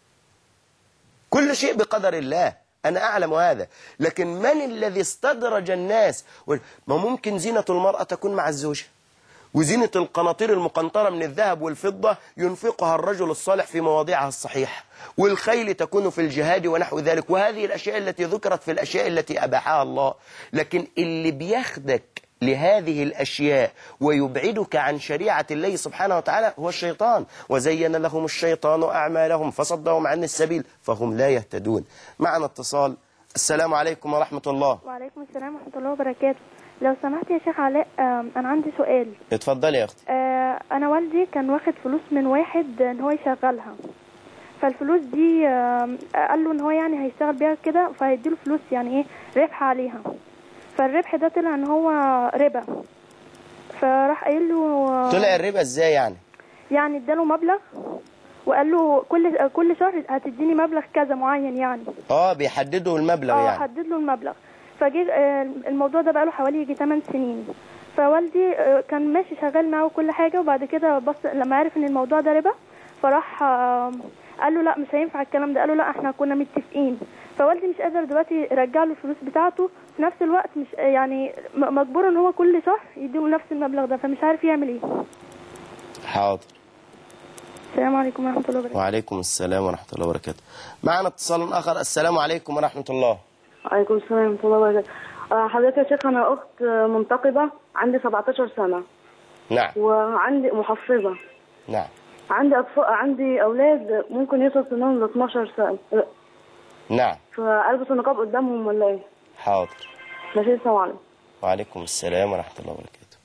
كل شيء بقدر الله، أنا أعلم هذا، لكن من الذي استدرج الناس؟ ما ممكن زينة المرأة تكون مع الزوجة، وزينة القناطير المقنطرة من الذهب والفضة ينفقها الرجل الصالح في مواضعها الصحيحة، والخيل تكون في الجهاد ونحو ذلك، وهذه الأشياء التي ذكرت في الأشياء التي أباحها الله. لكن اللي بيخدك لهذه الأشياء ويبعدك عن شريعة الله سبحانه وتعالى هو الشيطان. وزين لهم الشيطان أعمالهم فصدهم عن السبيل فهم لا يهتدون. معنا اتصال. السلام عليكم ورحمة الله. وعليكم السلام ورحمة الله وبركاته. لو سمحت يا شيخ علاء، أنا عندي سؤال. اتفضلي يا أختي. أنا والدي كان واخد فلوس من واحد إن هو يشغلها، فالفلوس دي قال له إن هو يعني هيشتغل بيها كده فهيديله فلوس يعني إيه ربح عليها، فالربح ده طلع إن هو ربا. فراح قايل له طلع الربا إزاي يعني؟ يعني اداله مبلغ وقال له كل شهر هتديني مبلغ كذا معين يعني. بيحددوا المبلغ يعني. حدد له المبلغ. فجه الموضوع ده بقى له حوالي يجي 8 سنين. فوالدي كان ماشي شغال معاه وكل حاجه، وبعد كده بص لما عرف ان الموضوع ده ربا فراح قال له لا مش هينفع الكلام ده. قال له لا احنا كنا متفقين. فوالدي مش قادر دلوقتي يرجع له الفلوس بتاعته، في نفس الوقت مش يعني مجبور ان هو كل شهر يديله نفس المبلغ ده، فمش عارف يعمل ايه. حاضر. السلام عليكم ورحمة الله وبركاته. وعليكم السلام ورحمة الله وبركاته. معنا اتصال آخر. السلام عليكم ورحمة الله. وعليكم السلام ورحمة الله وبركاته. حضرتك يا شيخ أنا أخت منتقبة عندي 17 سنة. نعم. وعندي محفظة. نعم. عندي أولاد ممكن يوصل سنهم ل 12 سنة. نعم. فألبس النقاب قدامهم ولا إيه؟ حاضر. ماشي. السلام عليكم. وعليكم السلام ورحمة الله وبركاته.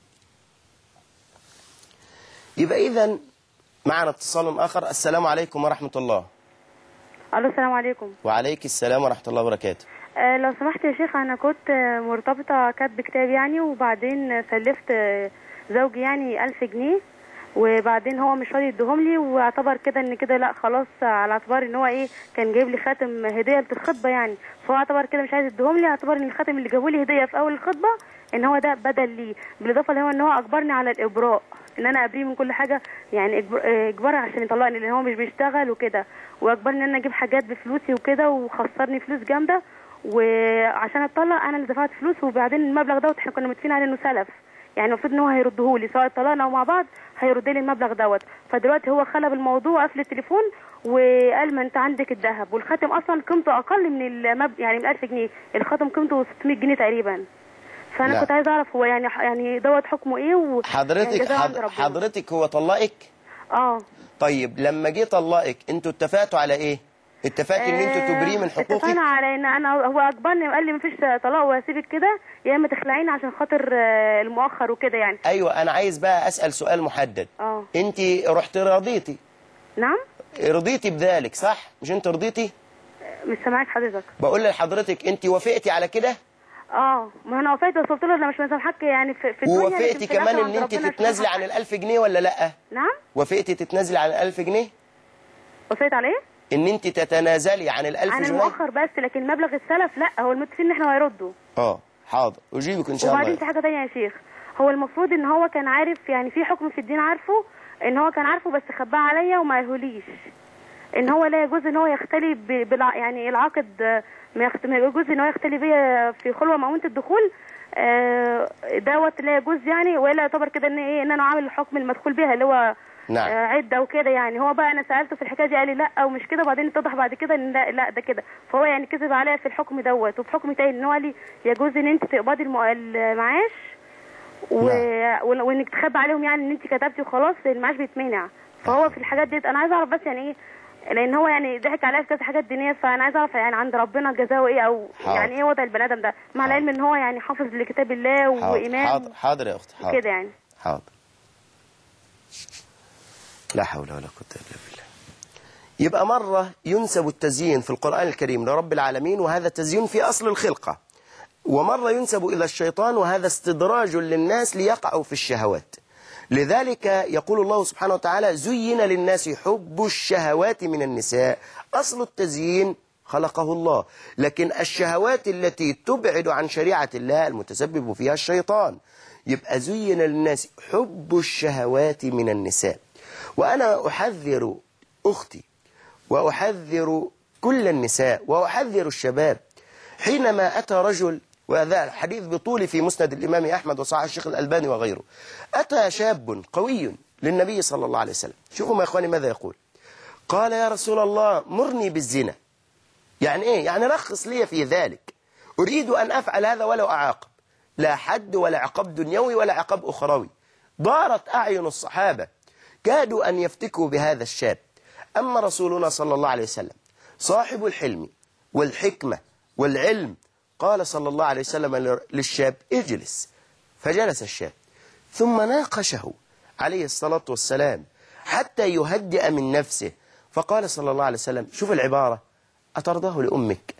يبقى إذن معنا اتصال آخر. السلام عليكم ورحمة الله. الو السلام عليكم. وعليك السلام ورحمة الله وبركاته. لو سمحت يا شيخ، أنا كنت مرتبطة كاتب كتاب يعني، وبعدين سلفت زوجي يعني 1000 جنيه، وبعدين هو مش راضي يديهم لي، واعتبر كده ان كده لا خلاص، على اعتبار ان هو ايه كان جايب لي خاتم هديه للخطبه يعني، فهو اعتبر كده مش عايز يديهم لي، اعتبر ان الخاتم اللي جابوا لي هديه في اول الخطبه ان هو ده بدل لي، بالاضافه اللي هو ان هو اجبرني على الابراء، ان انا ابريه من كل حاجه يعني، اجبار عشان يطلقني لان هو مش بيشتغل وكده، واجبرني ان انا اجيب حاجات بفلوسي وكده، وخسرني فلوس جامده، وعشان اتطلق انا اللي دفعت فلوس، وبعدين المبلغ ده احنا كنا متفقين عليه انه سلف، يعني المفروض ان هو هيردهولي سواء اتطلقنا او مع بعض هيرد لي المبلغ دوت. فدلوقتي هو خلى بالموضوع، قفل التليفون وقال ما انت عندك الذهب والخاتم اصلا قيمته اقل من يعني من 1000 جنيه، الخاتم قيمته 600 جنيه تقريبا. فانا لا. كنت عايزه اعرف هو يعني دوت حكمه ايه حضرتك هو طلقك؟ طيب لما جه طلقك انتوا اتفقتوا على ايه؟ اتفقت ان انتوا تبريه من حقوقك؟ اتفقنا على ان هو اجبرني وقال لي مفيش طلاق وهسيبك كده يا اما تخلعيني عشان خاطر المؤخر وكده يعني. ايوه انا عايز بقى اسال سؤال محدد. انت رحت رضيتي؟ نعم رضيتي بذلك صح؟ مش انت رضيتي؟ مش سامعك حضرتك. بقول لحضرتك انت وافقتي على كده؟ ما انا وافقت، بس قلت له انا مش مسامحك يعني في الدنيا. ووافقتي كمان ان انت تتنازلي عن ال1000 جنيه ولا لا؟ نعم وافقتي تتنازلي عن ال1000 جنيه؟ وافقت على ايه؟ ان انت تتنازلي عن ال1000 جنيه عن المؤخر بس، لكن مبلغ السلف لا، هو المتفقين ان احنا هيردوا. حاضر اجيبك ان شاء الله. وبعدين في حاجه ثانيه يا شيخ، هو المفروض ان هو كان عارف يعني في حكم في الدين عارفه، ان هو كان عارفه بس خباه عليا وما يقوليش ان هو لا يجوز ان هو يختلي يعني العقد ما يجوز ان هو يختلي بيا في خلوه مؤونه الدخول دوت لا يجوز يعني، ولا يعتبر كده ان ايه ان انا عامل الحكم المدخول بها اللي هو نعم. عده وكده يعني. هو بقى انا سالته في الحكايه دي قال لي لا ومش كده، وبعدين اتضح بعد كده ان لا ده كده، فهو يعني كذب عليا في الحكم دوت. وفي حكم تاني ان هو قال لي يجوز ان انت تقبضي المعاش وانك تخبي عليهم يعني ان انت كتبتي وخلاص المعاش بيتمنع. فهو في الحاجات ديت انا عايزه اعرف بس يعني ايه، لان هو يعني ضحك عليا في كذا حاجات دينيه، فانا عايزه اعرف يعني عند ربنا جزاؤه ايه، او يعني ايه وضع البني ادم ده مع العلم ان هو يعني حافظ لكتاب الله وامام. حاضر يا اختي. حاضر كده يعني. حاضر. لا حول ولا قوه الا بالله. يبقى مره ينسب التزيين في القرآن الكريم لرب العالمين وهذا تزيين في اصل الخلقه، ومره ينسب الى الشيطان وهذا استدراج للناس ليقعوا في الشهوات. لذلك يقول الله سبحانه وتعالى زين للناس حب الشهوات من النساء. أصل التزيين خلقه الله، لكن الشهوات التي تبعد عن شريعة الله المتسبب فيها الشيطان. يبقى زين للناس حب الشهوات من النساء. وأنا أحذر أختي وأحذر كل النساء وأحذر الشباب، حينما أتى رجل، وهذا الحديث بطول في مسند الإمام أحمد وصححه الشيخ الألباني وغيره، أتى شاب قوي للنبي صلى الله عليه وسلم. شوفوا ما إخواني ماذا يقول. قال يا رسول الله مرني بالزنا. يعني إيه؟ يعني رخص لي في ذلك، أريد أن أفعل هذا ولو أعاقب، لا حد ولا عقاب دنيوي ولا عقاب أخروي. ضارت أعين الصحابة كادوا أن يفتكوا بهذا الشاب. أما رسولنا صلى الله عليه وسلم صاحب الحلم والحكمة والعلم، قال صلى الله عليه وسلم للشاب اجلس، فجلس الشاب ثم ناقشه عليه الصلاة والسلام حتى يهدئ من نفسه، فقال صلى الله عليه وسلم شوف العبارة أترضاه لأمك.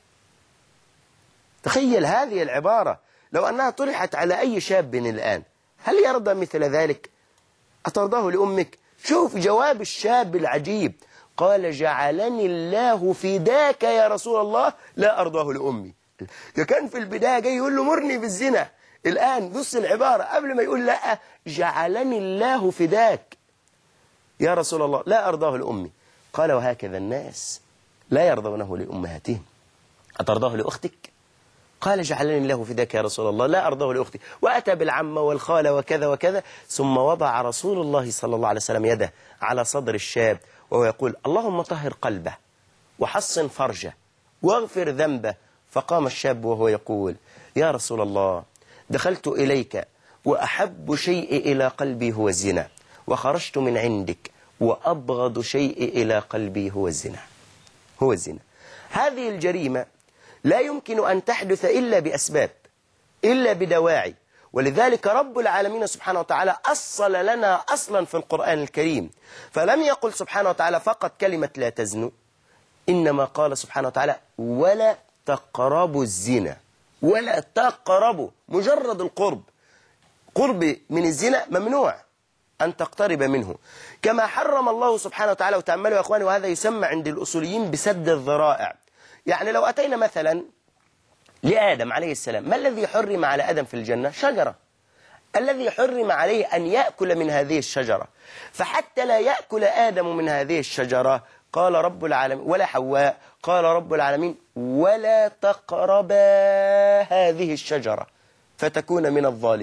تخيل هذه العبارة لو أنها طرحت على أي شاب الآن، هل يرضى مثل ذلك؟ أترضاه لأمك. شوف جواب الشاب العجيب، قال جعلني الله فداك يا رسول الله لا أرضاه لأمي. كان في البداية جاي يقول له مرني بالزنا، الآن بص العبارة قبل ما يقول لا، جعلني الله فداك يا رسول الله لا أرضاه لأمي. قال وهكذا الناس لا يرضونه لأمهاتهم. أترضاه لأختك؟ قال جعلني الله فداك يا رسول الله لا أرضاه لأختي. وأتى بالعمة والخالة وكذا وكذا، ثم وضع رسول الله صلى الله عليه وسلم يده على صدر الشاب وهو يقول اللهم طهر قلبه وحصن فرجه واغفر ذنبه. فقام الشاب وهو يقول يا رسول الله دخلت إليك وأحب شيء إلى قلبي هو الزنا، وخرجت من عندك وأبغض شيء إلى قلبي هو الزنا. هو الزنا. هذه الجريمة لا يمكن أن تحدث إلا بأسباب، إلا بدواعي. ولذلك رب العالمين سبحانه وتعالى أصل لنا أصلا في القرآن الكريم، فلم يقل سبحانه وتعالى فقط كلمة لا تزنوا، إنما قال سبحانه وتعالى ولا تقربوا الزنا. ولا تقربوا، مجرد القرب، قرب من الزنا ممنوع أن تقترب منه. كما حرم الله سبحانه وتعالى، وتأملوا يا أخواني وهذا يسمى عند الأصوليين بسد الذرائع. يعني لو أتينا مثلا لآدم عليه السلام، ما الذي حرم على آدم في الجنة؟ شجرة. الذي حرم عليه أن يأكل من هذه الشجرة، فحتى لا يأكل آدم من هذه الشجرة قال رب العالمين ولا حواء، قال رب العالمين ولا تقربا هذه الشجرة فتكون من الظالمين.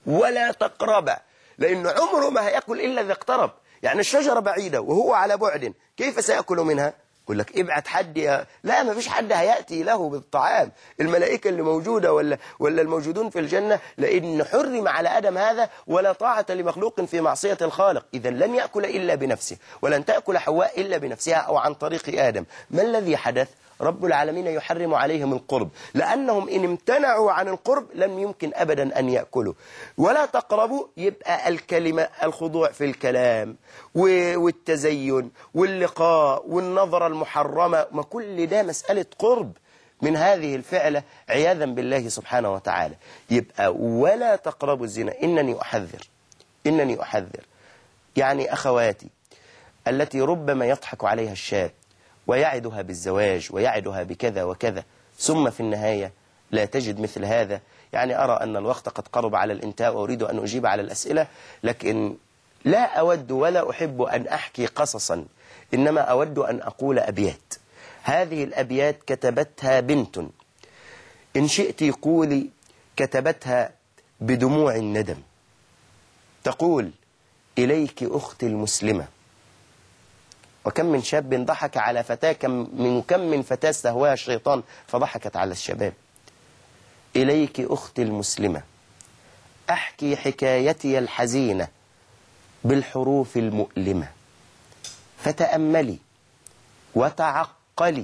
ولا تقربا، لأن عمره ما هيأكل إلا إذا اقترب. يعني الشجرة بعيدة وهو على بعد، كيف سيأكل منها؟ يقول لك ابعت حد لا، ما فيش حد هيأتي له بالطعام. الملائكة اللي موجودة ولا الموجودون في الجنة، لأن حرم على آدم هذا، ولا طاعة لمخلوق في معصية الخالق. إذا لن يأكل إلا بنفسه، ولن تأكل حواء إلا بنفسها أو عن طريق آدم. ما الذي حدث؟ رب العالمين يحرم عليهم القرب، لأنهم إن امتنعوا عن القرب لم يمكن أبدا أن يأكلوا. ولا تقربوا، يبقى الكلمة، الخضوع في الكلام والتزين واللقاء والنظرة المحرمة، ما كل ده مسألة قرب من هذه الفعلة عياذا بالله سبحانه وتعالى. يبقى ولا تقربوا الزنا. إنني أحذر يعني أخواتي التي ربما يضحك عليها الشاب ويعدها بالزواج ويعدها بكذا وكذا، ثم في النهاية لا تجد مثل هذا. يعني أرى أن الوقت قد قرب على الانتهاء، وأريد أن أجيب على الأسئلة، لكن لا أود ولا أحب أن أحكي قصصا، إنما أود أن أقول أبيات. هذه الأبيات كتبتها بنت، إن شئت قولي كتبتها بدموع الندم. تقول: إليك أختي المسلمة، وكم من شاب ضحك على فتاة، كم من فتاة استهواها الشيطان فضحكت على الشباب. إليك أختي المسلمة، أحكي حكايتي الحزينة بالحروف المؤلمة، فتأملي وتعقلي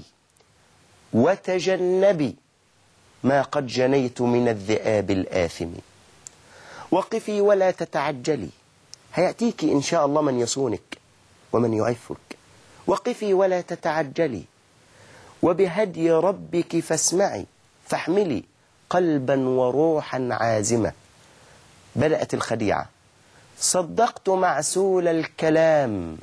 وتجنبي ما قد جنيت من الذئاب الآثم. وقفي ولا تتعجلي، هيأتيك إن شاء الله من يصونك ومن يعفك. وقفي ولا تتعجلي، وبهدي ربك فاسمعي، فاحملي قلبا وروحا عازمة. بدأت الخديعة: صدقت معسول الكلام،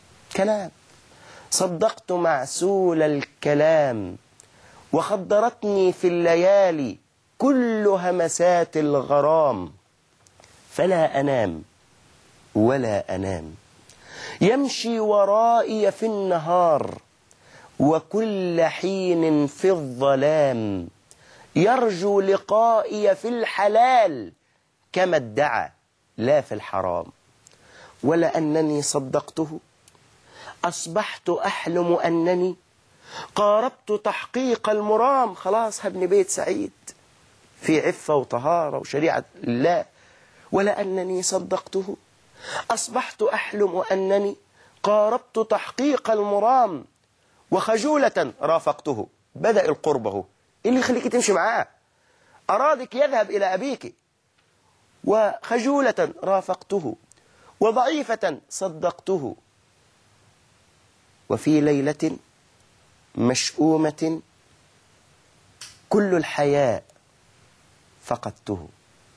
صدقت معسول الكلام، وخدرتني في الليالي كل همسات الغرام. فلا أنام ولا أنام، يمشي ورائي في النهار، وكل حين في الظلام، يرجو لقائي في الحلال كما ادعى لا في الحرام. ولأنني صدقته أصبحت أحلم أنني قاربت تحقيق المرام. خلاص هبني بيت سعيد في عفة وطهارة وشريعة الله. ولأنني صدقته أصبحت أحلم أنني قاربت تحقيق المرام، وخجولة رافقته. بدأ القربه، اللي يخليك تمشي معاه، أرادك يذهب إلى أبيك. وخجولة رافقته، وضعيفة صدقته. وفي ليلة مشؤومة كل الحياء فقدته.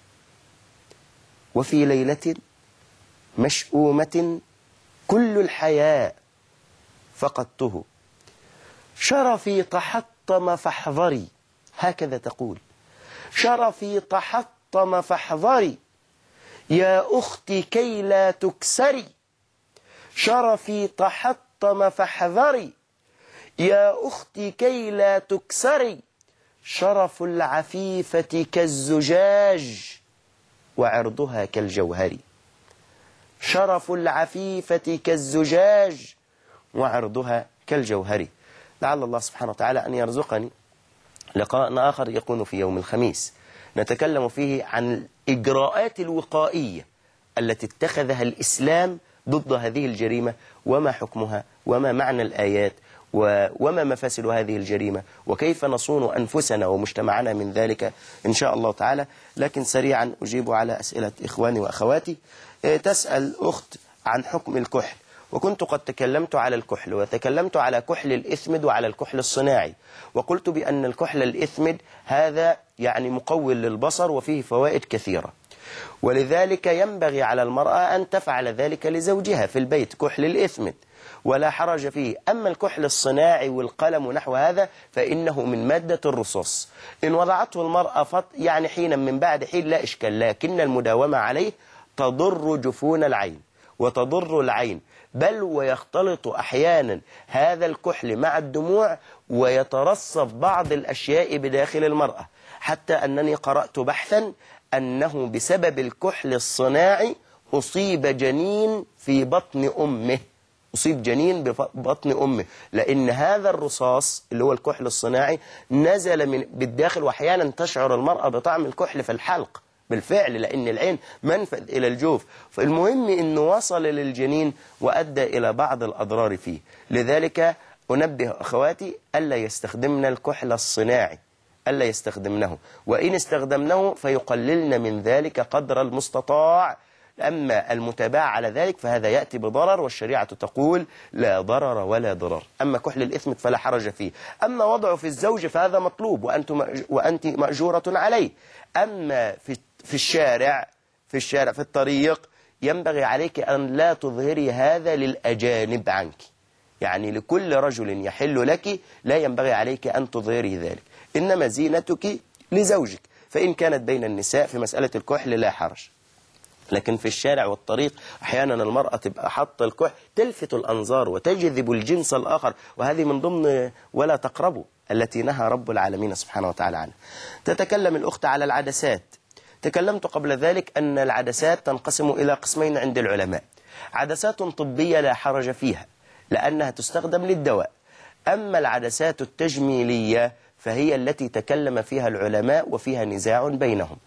وفي ليلة مشؤومة كل الحياء فقدته. شرفي تحطم فاحذري، هكذا تقول: شرفي تحطم فاحذري يا أختي كي لا تكسري. شرفي تحطم فاحذري يا أختي كي لا تكسري. شرف العفيفة كالزجاج وعرضها كالجوهر. شرف العفيفة كالزجاج وعرضها كالجوهر. لعل الله سبحانه وتعالى أن يرزقني لقاء آخر يكون في يوم الخميس، نتكلم فيه عن الإجراءات الوقائية التي اتخذها الإسلام ضد هذه الجريمة، وما حكمها، وما معنى الآيات، وما مفاسد هذه الجريمة، وكيف نصون أنفسنا ومجتمعنا من ذلك إن شاء الله تعالى. لكن سريعا أجيب على أسئلة إخواني وأخواتي. تسأل أخت عن حكم الكحل، وكنت قد تكلمت على الكحل، وتكلمت على كحل الإثمد وعلى الكحل الصناعي، وقلت بأن الكحل الإثمد هذا يعني مقوي للبصر وفيه فوائد كثيرة، ولذلك ينبغي على المرأة أن تفعل ذلك لزوجها في البيت، كحل الإثمد ولا حرج فيه. أما الكحل الصناعي والقلم ونحو هذا فإنه من مادة الرصاص، إن وضعته المرأة يعني حينا من بعد حين لا إشكال، لكن المداومة عليه تضر جفون العين وتضر العين، بل ويختلط أحيانا هذا الكحل مع الدموع ويترصف بعض الأشياء بداخل المرأة، حتى أنني قرأت بحثا أنه بسبب الكحل الصناعي أصيب جنين في بطن أمه، أصيب جنين ببطن أمه، لأن هذا الرصاص اللي هو الكحل الصناعي نزل بالداخل، وأحيانا تشعر المرأة بطعم الكحل في الحلق بالفعل، لأن العين منفذ إلى الجوف. فالمهم أنه وصل للجنين وأدى إلى بعض الأضرار فيه. لذلك أنبه أخواتي ألا يستخدمن الكحل الصناعي، ألا يستخدمنه، وإن استخدمنه فيقللن من ذلك قدر المستطاع. أما المتابعة على ذلك فهذا يأتي بضرر، والشريعة تقول لا ضرر ولا ضرر. أما كحل الإثم فلا حرج فيه. أما وضعه في الزوج فهذا مطلوب وأنت مأجورة عليه. أما في الشارع في الطريق ينبغي عليك أن لا تظهري هذا للأجانب عنك، يعني لكل رجل يحل لك لا ينبغي عليك أن تظهري ذلك، إنما زينتك لزوجك. فإن كانت بين النساء في مسألة الكحل لا حرج، لكن في الشارع والطريق أحيانا المرأة تبقى حط الكحل تلفت الأنظار وتجذب الجنس الآخر، وهذه من ضمن ولا تقربوا التي نهى رب العالمين سبحانه وتعالى عنها. تتكلم الأخت على العدسات. تكلمت قبل ذلك أن العدسات تنقسم إلى قسمين عند العلماء: عدسات طبية لا حرج فيها لأنها تستخدم للدواء، أما العدسات التجميلية فهي التي تكلم فيها العلماء وفيها نزاع بينهم.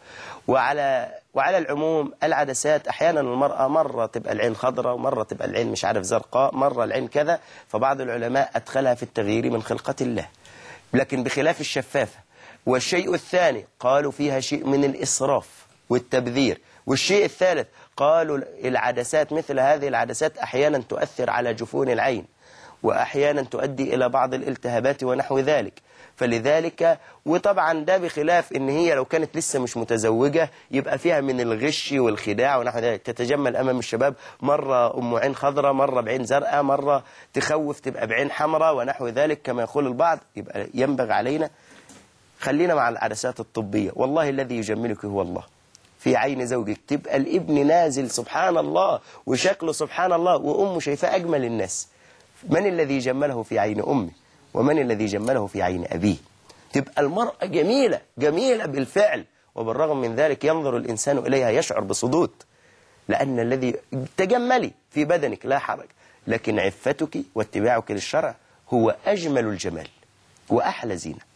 وعلى العموم العدسات أحيانا المرأة مرة تبقى العين خضراء ومرة تبقى العين مش عارف زرقاء، مرة العين كذا، فبعض العلماء أدخلها في التغيير من خلقة الله، لكن بخلاف الشفافة. والشيء الثاني قالوا فيها شيء من الإسراف والتبذير. والشيء الثالث قالوا العدسات مثل هذه العدسات أحيانا تؤثر على جفون العين، وأحيانا تؤدي إلى بعض الالتهابات ونحو ذلك. فلذلك وطبعا ده بخلاف ان هي لو كانت لسه مش متزوجة يبقى فيها من الغش والخداع ونحو ذلك، تتجمل امام الشباب، مرة ام عين خضراء، مرة بعين زرقاء، مرة تخوف تبقى بعين حمراء ونحو ذلك كما يقول البعض. يبقى ينبغي علينا خلينا مع العدسات الطبية. والله الذي يجملك هو الله. في عين زوجك تبقى الابن نازل سبحان الله وشكله سبحان الله وامه شايفاه اجمل الناس. من الذي جمله في عين امه؟ ومن الذي جمله في عين أبيه؟ تبقى المرأة جميلة جميلة بالفعل، وبالرغم من ذلك ينظر الإنسان إليها يشعر بصدود، لأن الذي تجملي في بدنك لا حرج، لكن عفتك واتباعك للشرع هو أجمل الجمال وأحلى زينة.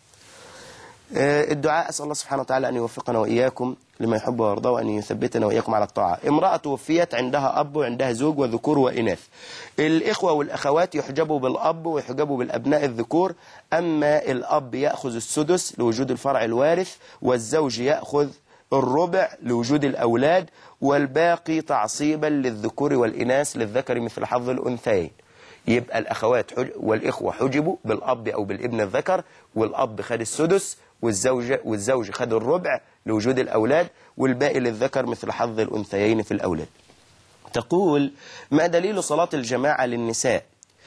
الدعاء، أسأل الله سبحانه وتعالى أن يوفقنا وإياكم لما يحب ويرضى، وأن يثبتنا وإياكم على الطاعة. امرأة توفيت عندها أب وعندها زوج وذكور وإناث. الإخوة والأخوات يحجبوا بالأب ويحجبوا بالأبناء الذكور، أما الأب يأخذ السدس لوجود الفرع الوارث، والزوج يأخذ الربع لوجود الأولاد، والباقي تعصيبا للذكور والإناث للذكر مثل حظ الأنثيين. يبقى الأخوات والإخوة حجبوا بالأب أو بالابن الذكر، والأب خد السدس، والزوج خد الربع لوجود الأولاد، والباقي للذكر مثل حظ الأنثيين في الأولاد. تقول: ما دليل صلاة الجماعة للنساء؟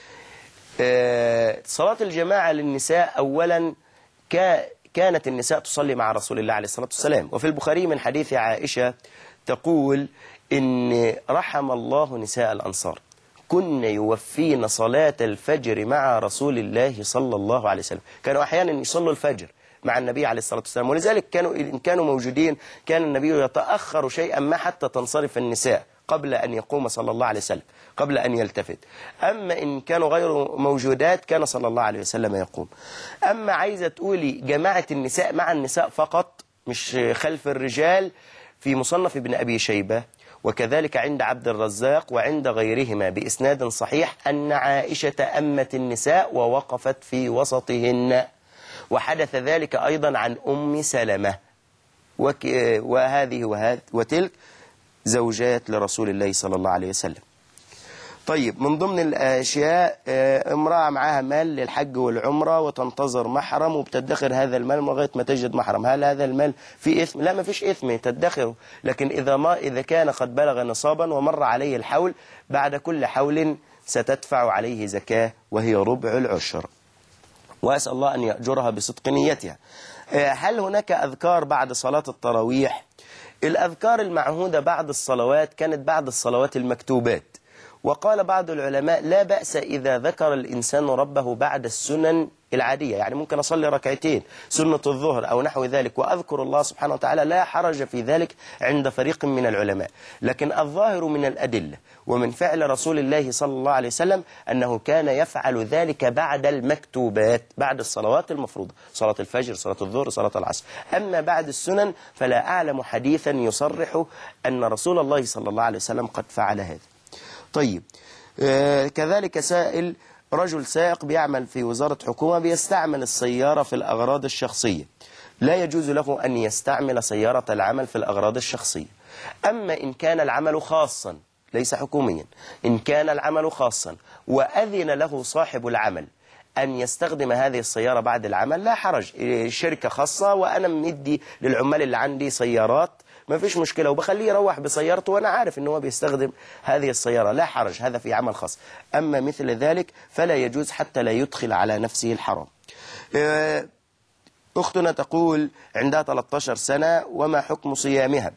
صلاة الجماعة للنساء أولا كانت النساء تصلي مع رسول الله عليه الصلاة والسلام، وفي البخاري من حديث عائشة تقول: إن رحم الله نساء الأنصار كن يوفين صلاة الفجر مع رسول الله صلى الله عليه وسلم. كانوا أحيانا يصلوا الفجر مع النبي عليه الصلاة والسلام، ولذلك إن كانوا موجودين كان النبي يتأخر شيئا ما حتى تنصرف النساء قبل أن يقوم صلى الله عليه وسلم، قبل أن يلتفت. أما إن كانوا غير موجودات كان صلى الله عليه وسلم يقوم. أما عايزة تقولي جماعة النساء مع النساء فقط مش خلف الرجال، في مصنف ابن أبي شيبة وكذلك عند عبد الرزاق وعند غيرهما بإسناد صحيح أن عائشة أمت النساء ووقفت في وسطهن، وحدث ذلك أيضا عن أم سلمة، وهذه وتلك زوجات لرسول الله صلى الله عليه وسلم. طيب، من ضمن الأشياء امرأة معها مال للحج والعمرة وتنتظر محرم وبتدخر هذا المال لغاية ما تجد محرم، هل هذا المال في إثم؟ لا، ما فيش إثم، تدخره، لكن إذا كان قد بلغ نصابا ومر عليه الحول، بعد كل حول ستدفع عليه زكاة وهي ربع العشر، وأسأل الله أن يأجرها بصدق نيتها. هل هناك أذكار بعد صلاة التراويح؟ الأذكار المعهودة بعد الصلوات كانت بعد الصلوات المكتوبات، وقال بعض العلماء لا بأس إذا ذكر الإنسان ربه بعد السنن العادية، يعني ممكن أصلي ركعتين سنة الظهر أو نحو ذلك وأذكر الله سبحانه وتعالى، لا حرج في ذلك عند فريق من العلماء. لكن الظاهر من الأدلة ومن فعل رسول الله صلى الله عليه وسلم أنه كان يفعل ذلك بعد المكتوبات، بعد الصلوات المفروضة، صلاة الفجر، صلاة الظهر، صلاة العصر. أما بعد السنن فلا أعلم حديثا يصرح أن رسول الله صلى الله عليه وسلم قد فعل هذا. طيب، كذلك سائل رجل سائق بيعمل في وزارة حكومة بيستعمل السيارة في الأغراض الشخصية، لا يجوز له أن يستعمل سيارة العمل في الأغراض الشخصية. أما إن كان العمل خاصا ليس حكوميا، إن كان العمل خاصا وأذن له صاحب العمل أن يستخدم هذه السيارة بعد العمل لا حرج، شركة خاصة وأنا مدي للعمال اللي عندي سيارات ما فيش مشكلة وبخليه يروح بسيارته وأنا عارف أنه بيستخدم هذه السيارة، لا حرج، هذا في عمل خاص. أما مثل ذلك فلا يجوز حتى لا يدخل على نفسه الحرام. أختنا تقول عندها 13 سنة وما حكم صيامها؟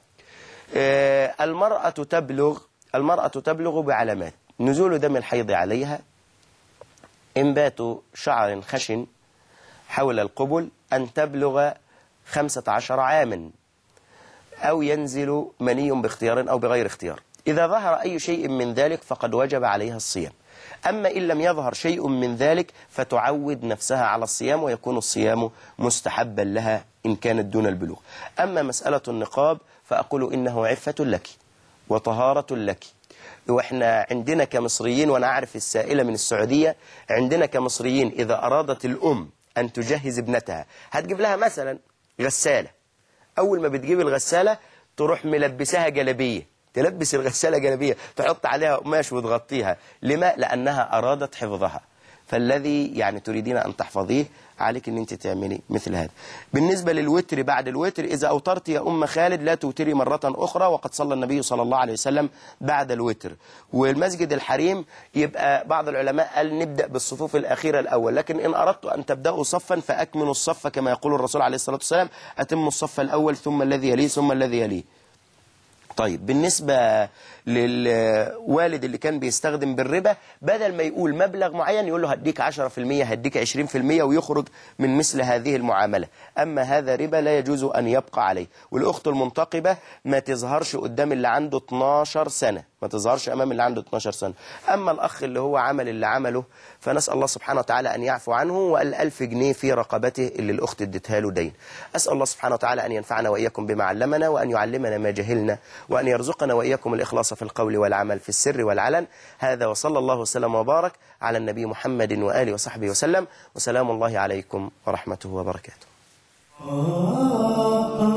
المرأة تبلغ بعلامات: نزول دم الحيض عليها، إنبات شعر خشن حول القبل، أن تبلغ 15 عاما، أو ينزل مني باختيار أو بغير اختيار. إذا ظهر أي شيء من ذلك فقد وجب عليها الصيام. أما إن لم يظهر شيء من ذلك فتعود نفسها على الصيام ويكون الصيام مستحبا لها إن كانت دون البلوغ. أما مسألة النقاب فأقول إنه عفة لك وطهارة لك. وإحنا عندنا كمصريين، وأنا أعرف السائلة من السعودية، عندنا كمصريين إذا أرادت الأم أن تجهز ابنتها هتجيب لها مثلا غسالة، أول ما بتجيب الغسالة تروح ملبسها جلبية، تلبس الغسالة جلبية، تحط عليها قماش وتغطيها. لما؟ لأنها أرادت حفظها. فالذي يعني تريدين أن تحفظيه عليك أن أنت تعملي مثل هذا. بالنسبة للوتر بعد الوتر، إذا أوترت يا أم خالد لا توتري مرة أخرى، وقد صلى النبي صلى الله عليه وسلم بعد الوتر. والمسجد الحريم يبقى بعض العلماء قال نبدأ بالصفوف الأخيرة الأول، لكن إن أردت أن تبدأوا صفا فأكملوا الصف كما يقول الرسول عليه الصلاة والسلام: أتموا الصف الأول ثم الذي يليه ثم الذي يليه. طيب، بالنسبة للوالد اللي كان بيستخدم بالربا، بدل ما يقول مبلغ معين يقول له هديك 10%، هديك 20%، ويخرج من مثل هذه المعاملة. أما هذا ربا لا يجوز أن يبقى عليه. والأخت المنتقبة ما تظهرش قدام اللي عنده 12 سنة، ما تظهرش أمام اللي عنده 12 سنة. أما الأخ اللي هو عمل اللي عمله فنسأل الله سبحانه وتعالى أن يعفو عنه، وقال 1000 جنيه في رقبته اللي الأخت ادتها له دين. أسأل الله سبحانه وتعالى أن ينفعنا وإياكم بما علمنا، وأن يعلمنا ما جهلنا، وأن يرزقنا وإياكم الإخلاص في القول والعمل في السر والعلن. هذا وصلى الله وسلم وبارك على النبي محمد وآله وصحبه وسلم، وسلام الله عليكم ورحمته وبركاته.